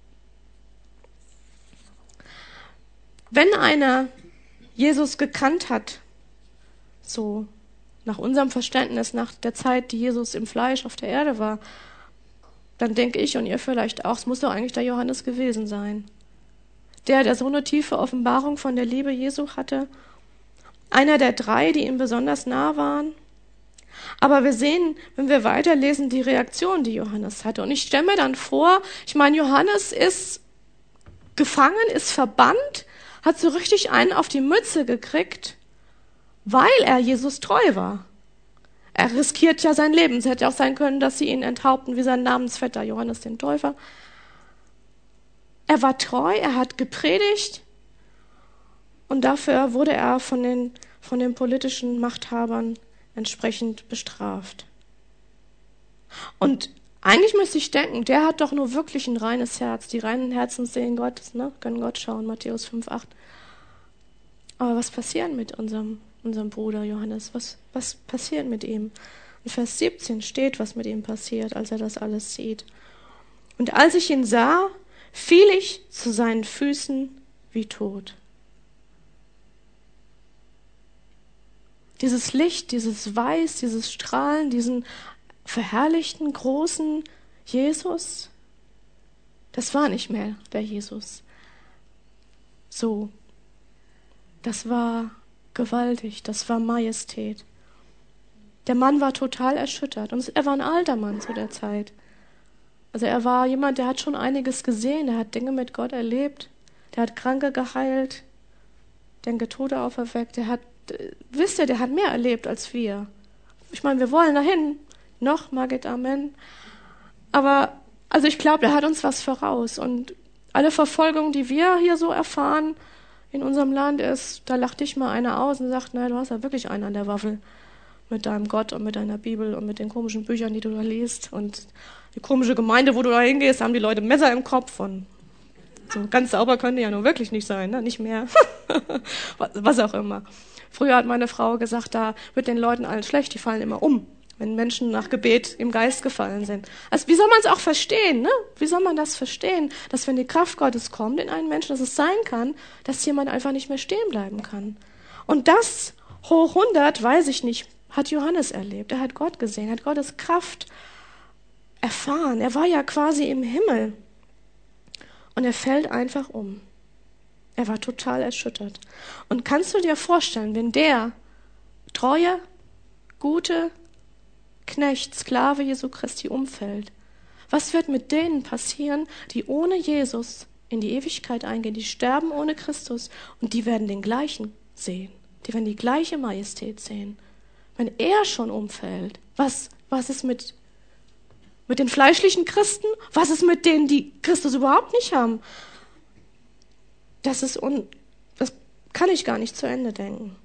Wenn einer Jesus gekannt hat, so nach unserem Verständnis, nach der Zeit, die Jesus im Fleisch auf der Erde war, dann denke ich und ihr vielleicht auch, es muss doch eigentlich der Johannes gewesen sein. Der, der so eine tiefe Offenbarung von der Liebe Jesu hatte. Einer der drei, die ihm besonders nah waren. Aber wir sehen, wenn wir weiterlesen, die Reaktion, die Johannes hatte. Und ich stelle mir dann vor, ich meine, Johannes ist gefangen, ist verbannt, hat so richtig einen auf die Mütze gekriegt, weil er Jesus treu war. Er riskiert ja sein Leben. Es hätte auch sein können, dass sie ihn enthaupten wie sein Namensvetter Johannes den Täufer. Er war treu, er hat gepredigt und dafür wurde er von den, von den politischen Machthabern entsprechend bestraft. Und eigentlich müsste ich denken, der hat doch nur wirklich ein reines Herz. Die reinen Herzen sehen Gott, ne? Können Gott schauen, Matthäus fünf, acht. Aber was passiert mit unserem, unserem Bruder Johannes? Was, was passiert mit ihm? In Vers siebzehn steht, was mit ihm passiert, als er das alles sieht. Und als ich ihn sah, fiel ich zu seinen Füßen wie tot. Dieses Licht, dieses Weiß, dieses Strahlen, diesen verherrlichten, großen Jesus, das war nicht mehr der Jesus. So, das war gewaltig, das war Majestät. Der Mann war total erschüttert und er war ein alter Mann zu der Zeit. Also er war jemand, der hat schon einiges gesehen, der hat Dinge mit Gott erlebt, der hat Kranke geheilt, der Tote auferweckt, der hat, wisst ihr, der hat mehr erlebt als wir. Ich meine, wir wollen dahin, noch, Margit, Amen. Aber, also ich glaube, der hat uns was voraus und alle Verfolgung, die wir hier so erfahren in unserem Land ist, da lacht dich mal einer aus und sagt, na, du hast ja wirklich einen an der Waffel mit deinem Gott und mit deiner Bibel und mit den komischen Büchern, die du da liest und die komische Gemeinde, wo du da hingehst, haben die Leute Messer im Kopf und so ganz sauber können die ja nur wirklich nicht sein, ne? Nicht mehr. Was auch immer. Früher hat meine Frau gesagt, da wird den Leuten allen schlecht, die fallen immer um, wenn Menschen nach Gebet im Geist gefallen sind. Also wie soll man es auch verstehen, ne? Wie soll man das verstehen, dass wenn die Kraft Gottes kommt in einen Menschen, dass es sein kann, dass jemand einfach nicht mehr stehen bleiben kann. Und das hoch hundert, weiß ich nicht, hat Johannes erlebt. Er hat Gott gesehen, er hat Gottes Kraft erfahren. Er war ja quasi im Himmel. Und er fällt einfach um. Er war total erschüttert. Und kannst du dir vorstellen, wenn der treue, gute Knecht, Sklave Jesu Christi umfällt. Was wird mit denen passieren, die ohne Jesus in die Ewigkeit eingehen, die sterben ohne Christus und die werden den gleichen sehen, die werden die gleiche Majestät sehen. Wenn er schon umfällt, was, was ist mit, mit den fleischlichen Christen? Was ist mit denen, die Christus überhaupt nicht haben? Das ist un, das kann ich gar nicht zu Ende denken.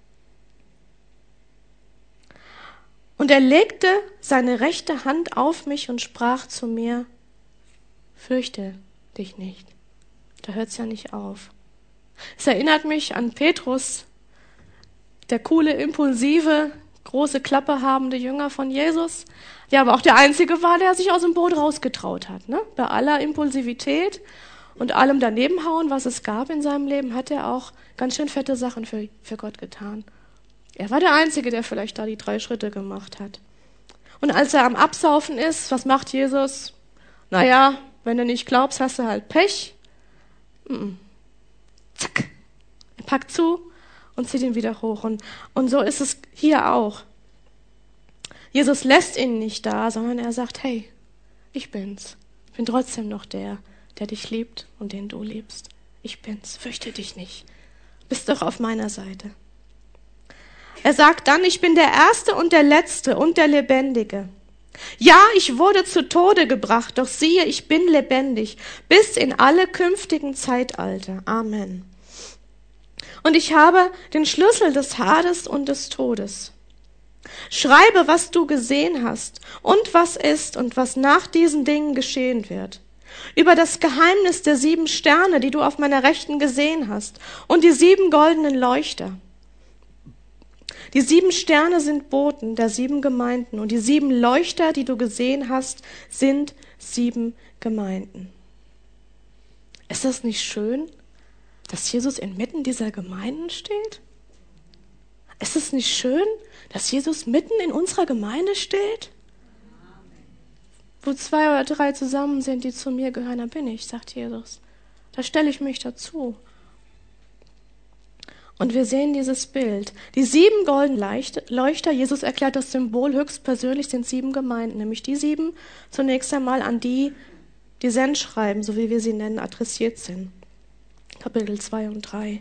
Und er legte seine rechte Hand auf mich und sprach zu mir, fürchte dich nicht. Da hört es ja nicht auf. Es erinnert mich an Petrus, der coole, impulsive, große Klappe habende Jünger von Jesus, der aber auch der Einzige war, der sich aus dem Boot rausgetraut hat. Ne? Bei aller Impulsivität und allem Danebenhauen, was es gab in seinem Leben, hat er auch ganz schön fette Sachen für, für Gott getan. Er war der Einzige, der vielleicht da die drei Schritte gemacht hat. Und als er am Absaufen ist, was macht Jesus? Naja, wenn du nicht glaubst, hast du halt Pech. Mm-mm. Zack. Er packt zu und zieht ihn wieder hoch. Und, und so ist es hier auch. Jesus lässt ihn nicht da, sondern er sagt, hey, ich bin's. Ich bin trotzdem noch der, der dich liebt und den du liebst. Ich bin's. Fürchte dich nicht. Bist doch auf meiner Seite. Er sagt dann, ich bin der Erste und der Letzte und der Lebendige. Ja, ich wurde zu Tode gebracht, doch siehe, ich bin lebendig, bis in alle künftigen Zeitalter. Amen. Und ich habe den Schlüssel des Hades und des Todes. Schreibe, was du gesehen hast und was ist und was nach diesen Dingen geschehen wird. Über das Geheimnis der sieben Sterne, die du auf meiner Rechten gesehen hast, und die sieben goldenen Leuchter. Die sieben Sterne sind Boten der sieben Gemeinden und die sieben Leuchter, die du gesehen hast, sind sieben Gemeinden. Ist das nicht schön, dass Jesus inmitten dieser Gemeinden steht? Ist es nicht schön, dass Jesus mitten in unserer Gemeinde steht? Wo zwei oder drei zusammen sind, die zu mir gehören, da bin ich, sagt Jesus. Da stelle ich mich dazu. Und wir sehen dieses Bild. Die sieben goldenen Leuchter, Jesus erklärt das Symbol höchstpersönlich, sind sieben Gemeinden, nämlich die sieben zunächst einmal, an die die Sendschreiben, so wie wir sie nennen, adressiert sind. Kapitel zwei und drei.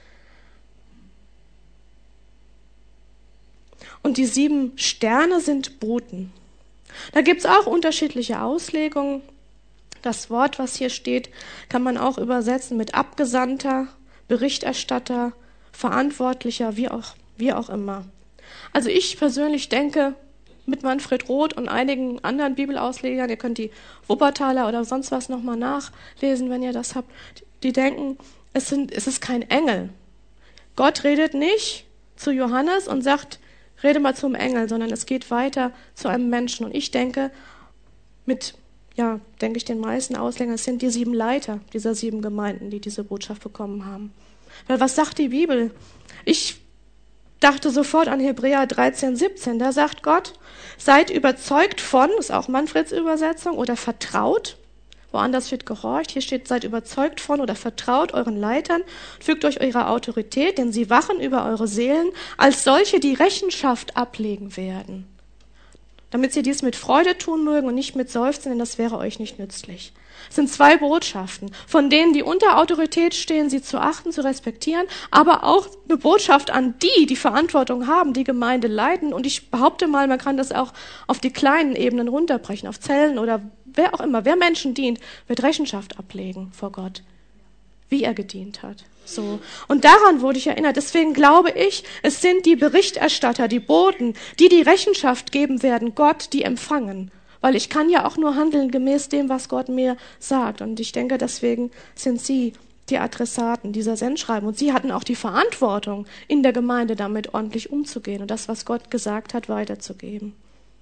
Und die sieben Sterne sind Boten. Da gibt es auch unterschiedliche Auslegungen. Das Wort, was hier steht, kann man auch übersetzen mit Abgesandter, Berichterstatter, Verantwortlicher, wie auch, wie auch immer. Also ich persönlich denke, mit Manfred Roth und einigen anderen Bibelauslegern, ihr könnt die Wuppertaler oder sonst was nochmal nachlesen, wenn ihr das habt, die denken, es, sind, es ist kein Engel. Gott redet nicht zu Johannes und sagt, rede mal zum Engel, sondern es geht weiter zu einem Menschen. Und ich denke, mit, ja, denke ich den meisten Auslegern, es sind die sieben Leiter dieser sieben Gemeinden, die diese Botschaft bekommen haben. Weil was sagt die Bibel? Ich dachte sofort an Hebräer dreizehn, siebzehn. Da sagt Gott, seid überzeugt von, ist auch Manfreds Übersetzung, oder vertraut. Woanders wird gehorcht. Hier steht, seid überzeugt von oder vertraut euren Leitern, fügt euch eurer Autorität, denn sie wachen über eure Seelen als solche, die Rechenschaft ablegen werden. Damit sie dies mit Freude tun mögen und nicht mit Seufzen, denn das wäre euch nicht nützlich. Es sind zwei Botschaften, von denen, die unter Autorität stehen, sie zu achten, zu respektieren, aber auch eine Botschaft an die, die Verantwortung haben, die Gemeinde leiten. Und ich behaupte mal, man kann das auch auf die kleinen Ebenen runterbrechen, auf Zellen oder wer auch immer. Wer Menschen dient, wird Rechenschaft ablegen vor Gott, wie er gedient hat. So. Und daran wurde ich erinnert. Deswegen glaube ich, es sind die Berichterstatter, die Boten, die die Rechenschaft geben werden, Gott, die empfangen. Weil ich kann ja auch nur handeln gemäß dem, was Gott mir sagt. Und ich denke, deswegen sind sie die Adressaten dieser Sendschreiben. Und sie hatten auch die Verantwortung, in der Gemeinde damit ordentlich umzugehen und das, was Gott gesagt hat, weiterzugeben.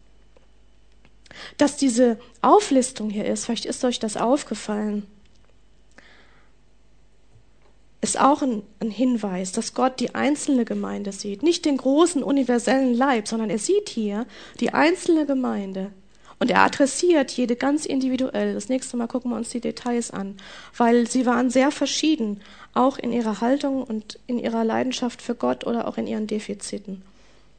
Dass diese Auflistung hier ist, vielleicht ist euch das aufgefallen, ist auch ein, ein Hinweis, dass Gott die einzelne Gemeinde sieht. Nicht den großen universellen Leib, sondern er sieht hier die einzelne Gemeinde. Und er adressiert jede ganz individuell. Das nächste Mal gucken wir uns die Details an, weil sie waren sehr verschieden, auch in ihrer Haltung und in ihrer Leidenschaft für Gott oder auch in ihren Defiziten.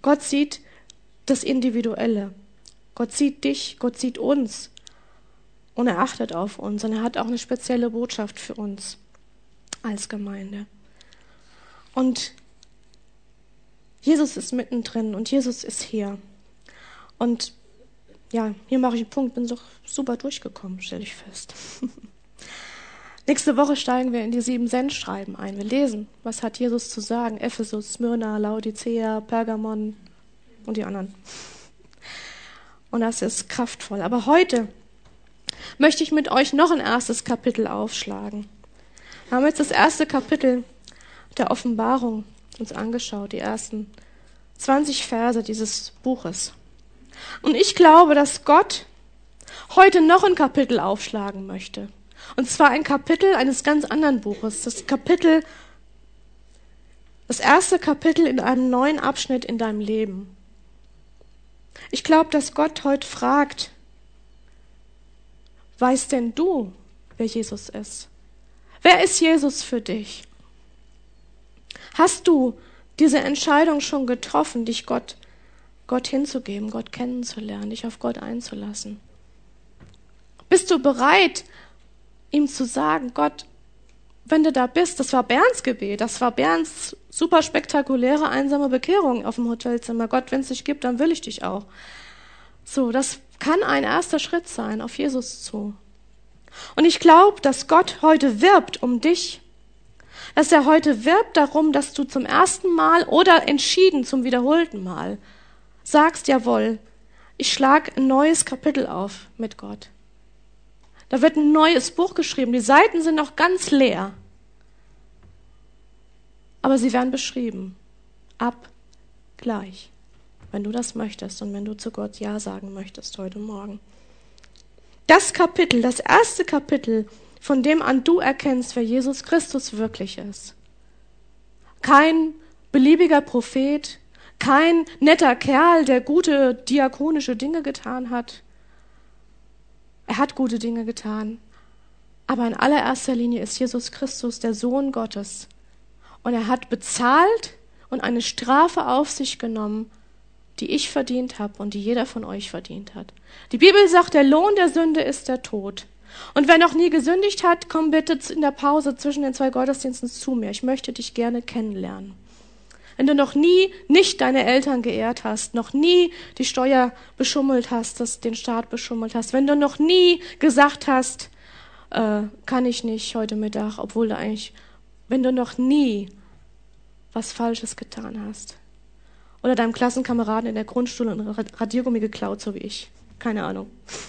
Gott sieht das Individuelle. Gott sieht dich, Gott sieht uns. Und er achtet auf uns. Und er hat auch eine spezielle Botschaft für uns als Gemeinde. Und Jesus ist mittendrin und Jesus ist hier. Und ja, hier mache ich einen Punkt, bin so super durchgekommen, stelle ich fest. Nächste Woche steigen wir in die sieben Sendschreiben ein. Wir lesen, was hat Jesus zu sagen? Ephesus, Smyrna, Laodicea, Pergamon und die anderen. Und das ist kraftvoll. Aber heute möchte ich mit euch noch ein erstes Kapitel aufschlagen. Wir haben jetzt das erste Kapitel der Offenbarung uns angeschaut, die ersten zwanzig Verse dieses Buches. Und ich glaube, dass Gott heute noch ein Kapitel aufschlagen möchte. Und zwar ein Kapitel eines ganz anderen Buches. Das Kapitel, das erste Kapitel in einem neuen Abschnitt in deinem Leben. Ich glaube, dass Gott heute fragt, weißt denn du, wer Jesus ist? Wer ist Jesus für dich? Hast du diese Entscheidung schon getroffen, dich Gott, Gott hinzugeben, Gott kennenzulernen, dich auf Gott einzulassen? Bist du bereit, ihm zu sagen, Gott, wenn du da bist, das war Bernds Gebet, das war Bernds super spektakuläre einsame Bekehrung auf dem Hotelzimmer. Gott, wenn es dich gibt, dann will ich dich auch. So, das kann ein erster Schritt sein, auf Jesus zu. Und ich glaube, dass Gott heute wirbt um dich, dass er heute wirbt darum, dass du zum ersten Mal oder entschieden zum wiederholten Mal sagst, jawohl, ich schlage ein neues Kapitel auf mit Gott. Da wird ein neues Buch geschrieben. Die Seiten sind noch ganz leer. Aber sie werden beschrieben. Ab gleich. Wenn du das möchtest und wenn du zu Gott Ja sagen möchtest heute Morgen. Das Kapitel, das erste Kapitel, von dem an du erkennst, wer Jesus Christus wirklich ist. Kein beliebiger Prophet, kein netter Kerl, der gute diakonische Dinge getan hat. Er hat gute Dinge getan. Aber in allererster Linie ist Jesus Christus der Sohn Gottes. Und er hat bezahlt und eine Strafe auf sich genommen, die ich verdient habe und die jeder von euch verdient hat. Die Bibel sagt, der Lohn der Sünde ist der Tod. Und wer noch nie gesündigt hat, komm bitte in der Pause zwischen den zwei Gottesdiensten zu mir. Ich möchte dich gerne kennenlernen. Wenn du noch nie nicht deine Eltern geehrt hast, noch nie die Steuer beschummelt hast, das den Staat beschummelt hast, wenn du noch nie gesagt hast, äh, kann ich nicht heute Mittag, obwohl du eigentlich, wenn du noch nie was Falsches getan hast. Oder deinem Klassenkameraden in der Grundschule ein Radiergummi geklaut, so wie ich. Keine Ahnung.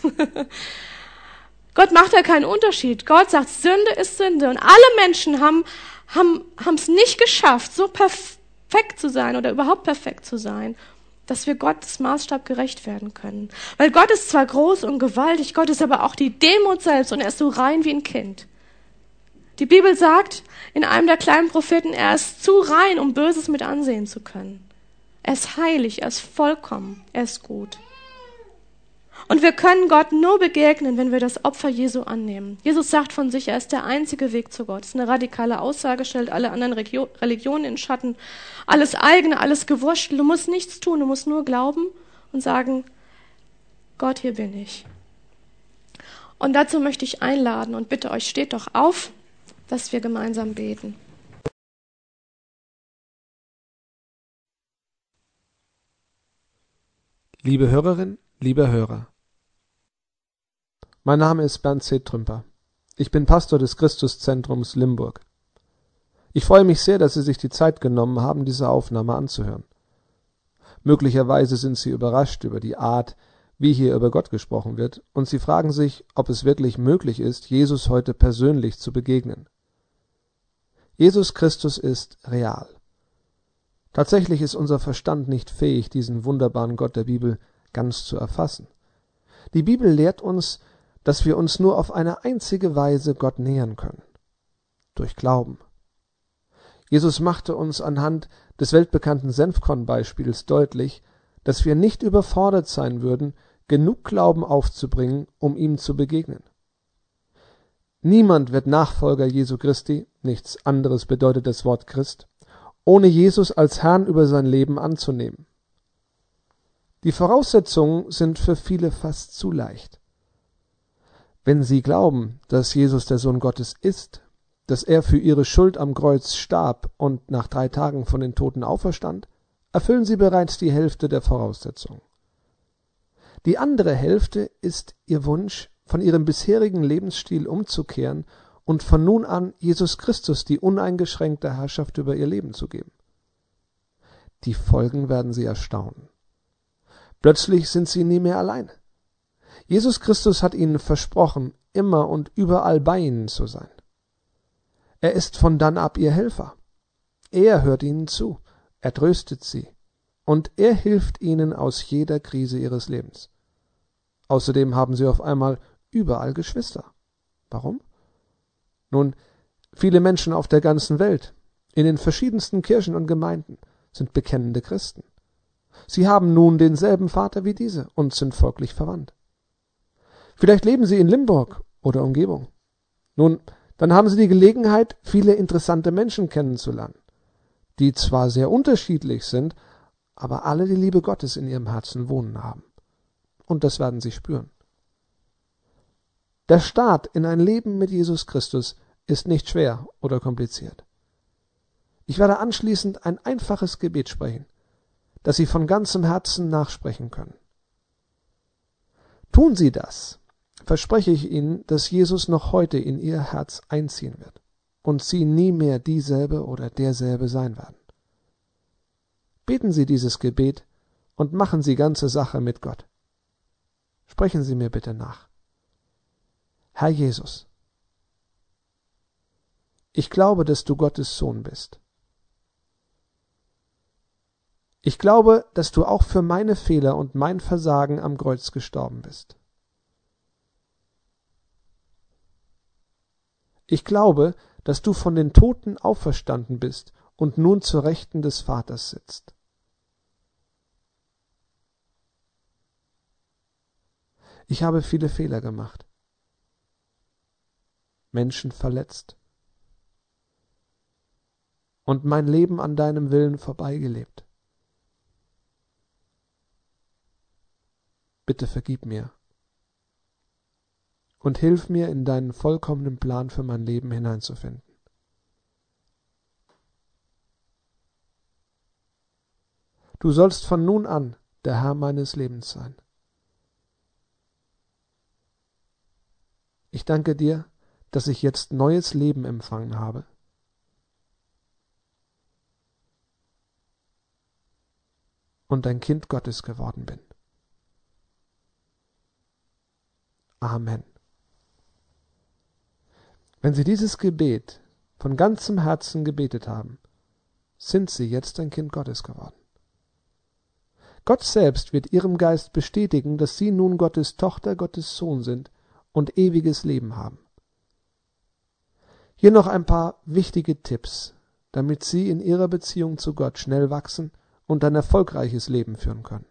Gott macht da keinen Unterschied. Gott sagt, Sünde ist Sünde. Und alle Menschen haben haben haben es nicht geschafft, so perfekt zu sein oder überhaupt perfekt zu sein, dass wir Gottes Maßstab gerecht werden können. Weil Gott ist zwar groß und gewaltig, Gott ist aber auch die Demut selbst und er ist so rein wie ein Kind. Die Bibel sagt in einem der kleinen Propheten, er ist zu rein, um Böses mit ansehen zu können. Er ist heilig, er ist vollkommen, er ist gut. Und wir können Gott nur begegnen, wenn wir das Opfer Jesu annehmen. Jesus sagt von sich, er ist der einzige Weg zu Gott. Das ist eine radikale Aussage, stellt alle anderen Regio- Religionen in Schatten. Alles eigene, alles Gewurstel. Du musst nichts tun, du musst nur glauben und sagen, Gott, hier bin ich. Und dazu möchte ich einladen und bitte euch, steht doch auf, dass wir gemeinsam beten. Liebe Hörerin, lieber Hörer, mein Name ist Bernd C. Trümper. Ich bin Pastor des Christuszentrums Limburg. Ich freue mich sehr, dass Sie sich die Zeit genommen haben, diese Aufnahme anzuhören. Möglicherweise sind Sie überrascht über die Art, wie hier über Gott gesprochen wird, und Sie fragen sich, ob es wirklich möglich ist, Jesus heute persönlich zu begegnen. Jesus Christus ist real. Tatsächlich ist unser Verstand nicht fähig, diesen wunderbaren Gott der Bibel ganz zu erfassen. Die Bibel lehrt uns, dass wir uns nur auf eine einzige Weise Gott nähern können: durch Glauben. Jesus machte uns anhand des weltbekannten Senfkorn-Beispiels deutlich, dass wir nicht überfordert sein würden, genug Glauben aufzubringen, um ihm zu begegnen. Niemand wird Nachfolger Jesu Christi, nichts anderes bedeutet das Wort Christ, ohne Jesus als Herrn über sein Leben anzunehmen. Die Voraussetzungen sind für viele fast zu leicht. Wenn sie glauben, dass Jesus der Sohn Gottes ist, dass er für ihre Schuld am Kreuz starb und nach drei Tagen von den Toten auferstand, erfüllen sie bereits die Hälfte der Voraussetzungen. Die andere Hälfte ist ihr Wunsch, von ihrem bisherigen Lebensstil umzukehren und von nun an Jesus Christus die uneingeschränkte Herrschaft über ihr Leben zu geben. Die Folgen werden sie erstaunen. Plötzlich sind sie nie mehr allein. Jesus Christus hat ihnen versprochen, immer und überall bei ihnen zu sein. Er ist von dann ab ihr Helfer. Er hört ihnen zu, er tröstet sie und er hilft ihnen aus jeder Krise ihres Lebens. Außerdem haben sie auf einmal überall Geschwister. Warum? Nun, viele Menschen auf der ganzen Welt, in den verschiedensten Kirchen und Gemeinden, sind bekennende Christen. Sie haben nun denselben Vater wie diese und sind folglich verwandt. Vielleicht leben sie in Limburg oder Umgebung. Nun, dann haben sie die Gelegenheit, viele interessante Menschen kennenzulernen, die zwar sehr unterschiedlich sind, aber alle die Liebe Gottes in ihrem Herzen wohnen haben. Und das werden sie spüren. Der Start in ein Leben mit Jesus Christus ist nicht schwer oder kompliziert. Ich werde anschließend ein einfaches Gebet sprechen, das Sie von ganzem Herzen nachsprechen können. Tun Sie das, verspreche ich Ihnen, dass Jesus noch heute in Ihr Herz einziehen wird und Sie nie mehr dieselbe oder derselbe sein werden. Beten Sie dieses Gebet und machen Sie ganze Sache mit Gott. Sprechen Sie mir bitte nach. Herr Jesus, ich glaube, dass du Gottes Sohn bist. Ich glaube, dass du auch für meine Fehler und mein Versagen am Kreuz gestorben bist. Ich glaube, dass du von den Toten auferstanden bist und nun zur Rechten des Vaters sitzt. Ich habe viele Fehler gemacht, Menschen verletzt und mein Leben an deinem Willen vorbeigelebt. Bitte vergib mir und hilf mir, in deinen vollkommenen Plan für mein Leben hineinzufinden. Du sollst von nun an der Herr meines Lebens sein. Ich danke dir, dass ich jetzt neues Leben empfangen habe. Und ein Kind Gottes geworden bin. Amen. Wenn Sie dieses Gebet von ganzem Herzen gebetet haben, sind Sie jetzt ein Kind Gottes geworden. Gott selbst wird Ihrem Geist bestätigen, dass Sie nun Gottes Tochter, Gottes Sohn sind und ewiges Leben haben. Hier noch ein paar wichtige Tipps, damit Sie in Ihrer Beziehung zu Gott schnell wachsen und ein erfolgreiches Leben führen können.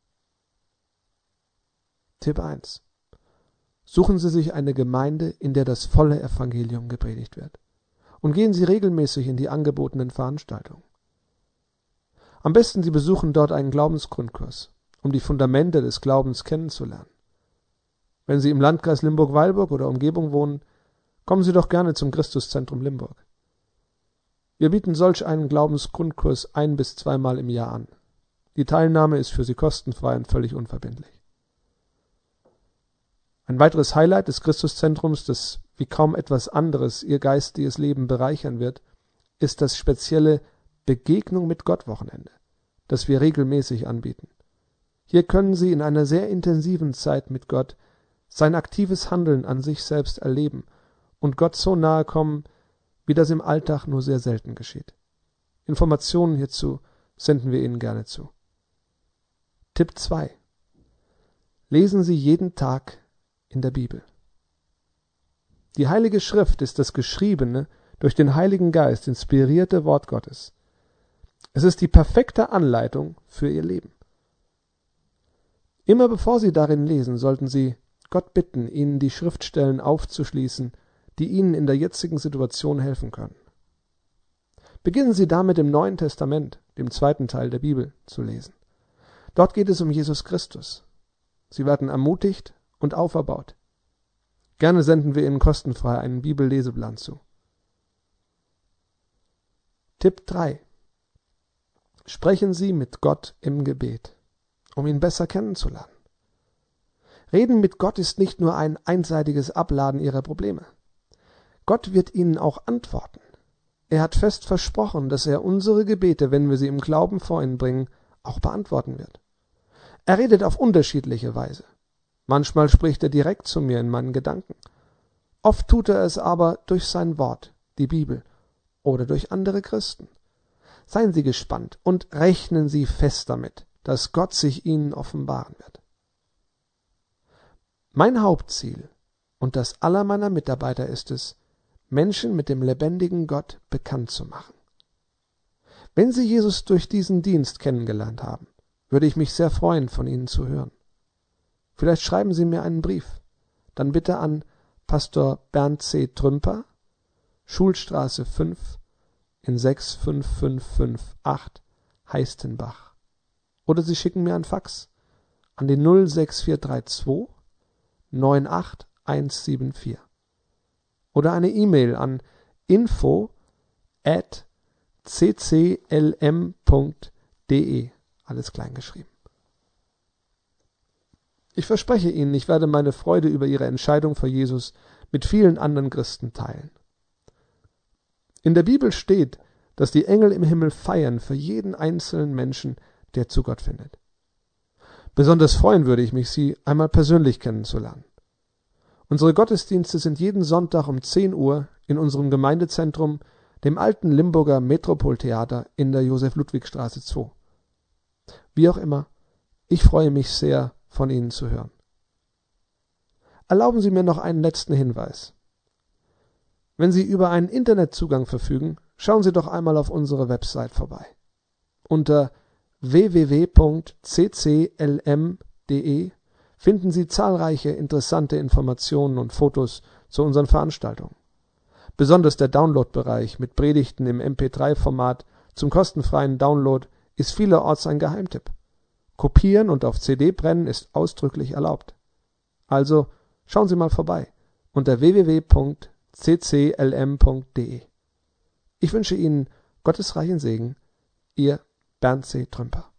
Tipp eins. Suchen Sie sich eine Gemeinde, in der das volle Evangelium gepredigt wird. Und gehen Sie regelmäßig in die angebotenen Veranstaltungen. Am besten Sie besuchen dort einen Glaubensgrundkurs, um die Fundamente des Glaubens kennenzulernen. Wenn Sie im Landkreis Limburg-Weilburg oder Umgebung wohnen, kommen Sie doch gerne zum Christuszentrum Limburg. Wir bieten solch einen Glaubensgrundkurs ein- bis zweimal im Jahr an. Die Teilnahme ist für Sie kostenfrei und völlig unverbindlich. Ein weiteres Highlight des Christuszentrums, das wie kaum etwas anderes Ihr geistiges Leben bereichern wird, ist das spezielle Begegnung mit Gott Wochenende, das wir regelmäßig anbieten. Hier können Sie in einer sehr intensiven Zeit mit Gott sein aktives Handeln an sich selbst erleben und Gott so nahe kommen, wie das im Alltag nur sehr selten geschieht. Informationen hierzu senden wir Ihnen gerne zu. Tipp zwei. Lesen Sie jeden Tag in der Bibel. Die Heilige Schrift ist das geschriebene, durch den Heiligen Geist inspirierte Wort Gottes. Es ist die perfekte Anleitung für Ihr Leben. Immer bevor Sie darin lesen, sollten Sie Gott bitten, Ihnen die Schriftstellen aufzuschließen, die Ihnen in der jetzigen Situation helfen können. Beginnen Sie damit im Neuen Testament, dem zweiten Teil der Bibel, zu lesen. Dort geht es um Jesus Christus. Sie werden ermutigt und auferbaut. Gerne senden wir Ihnen kostenfrei einen Bibelleseplan zu. Tipp drei. Sprechen Sie mit Gott im Gebet, um ihn besser kennenzulernen. Reden mit Gott ist nicht nur ein einseitiges Abladen Ihrer Probleme. Gott wird Ihnen auch antworten. Er hat fest versprochen, dass er unsere Gebete, wenn wir sie im Glauben vor ihn bringen, auch beantworten wird. Er redet auf unterschiedliche Weise. Manchmal spricht er direkt zu mir in meinen Gedanken. Oft tut er es aber durch sein Wort, die Bibel, oder durch andere Christen. Seien Sie gespannt und rechnen Sie fest damit, dass Gott sich Ihnen offenbaren wird. Mein Hauptziel und das aller meiner Mitarbeiter ist es, Menschen mit dem lebendigen Gott bekannt zu machen. Wenn Sie Jesus durch diesen Dienst kennengelernt haben, würde ich mich sehr freuen, von Ihnen zu hören. Vielleicht schreiben Sie mir einen Brief, dann bitte an Pastor Bernd C. Trümper, Schulstraße fünf in sechs fünf fünf fünf acht Heistenbach. Oder Sie schicken mir ein Fax an die null sechs vier drei zwei neun acht eins sieben vier. Oder eine E-Mail an info at c c l m punkt d e, alles klein geschrieben. Ich verspreche Ihnen, ich werde meine Freude über Ihre Entscheidung für Jesus mit vielen anderen Christen teilen. In der Bibel steht, dass die Engel im Himmel feiern für jeden einzelnen Menschen, der zu Gott findet. Besonders freuen würde ich mich, Sie einmal persönlich kennenzulernen. Unsere Gottesdienste sind jeden Sonntag um zehn Uhr in unserem Gemeindezentrum, dem alten Limburger Metropoltheater in der Josef-Ludwig-Straße zwei. Wie auch immer, ich freue mich sehr, von Ihnen zu hören. Erlauben Sie mir noch einen letzten Hinweis. Wenn Sie über einen Internetzugang verfügen, schauen Sie doch einmal auf unsere Website vorbei. Unter w w w punkt c c l m punkt d e finden Sie zahlreiche interessante Informationen und Fotos zu unseren Veranstaltungen. Besonders der Download-Bereich mit Predigten im M P drei Format zum kostenfreien Download ist vielerorts ein Geheimtipp. Kopieren und auf C D brennen ist ausdrücklich erlaubt. Also schauen Sie mal vorbei unter w w w punkt c c l m punkt d e. Ich wünsche Ihnen Gottes reichen Segen, Ihr Bernd C. Trümper.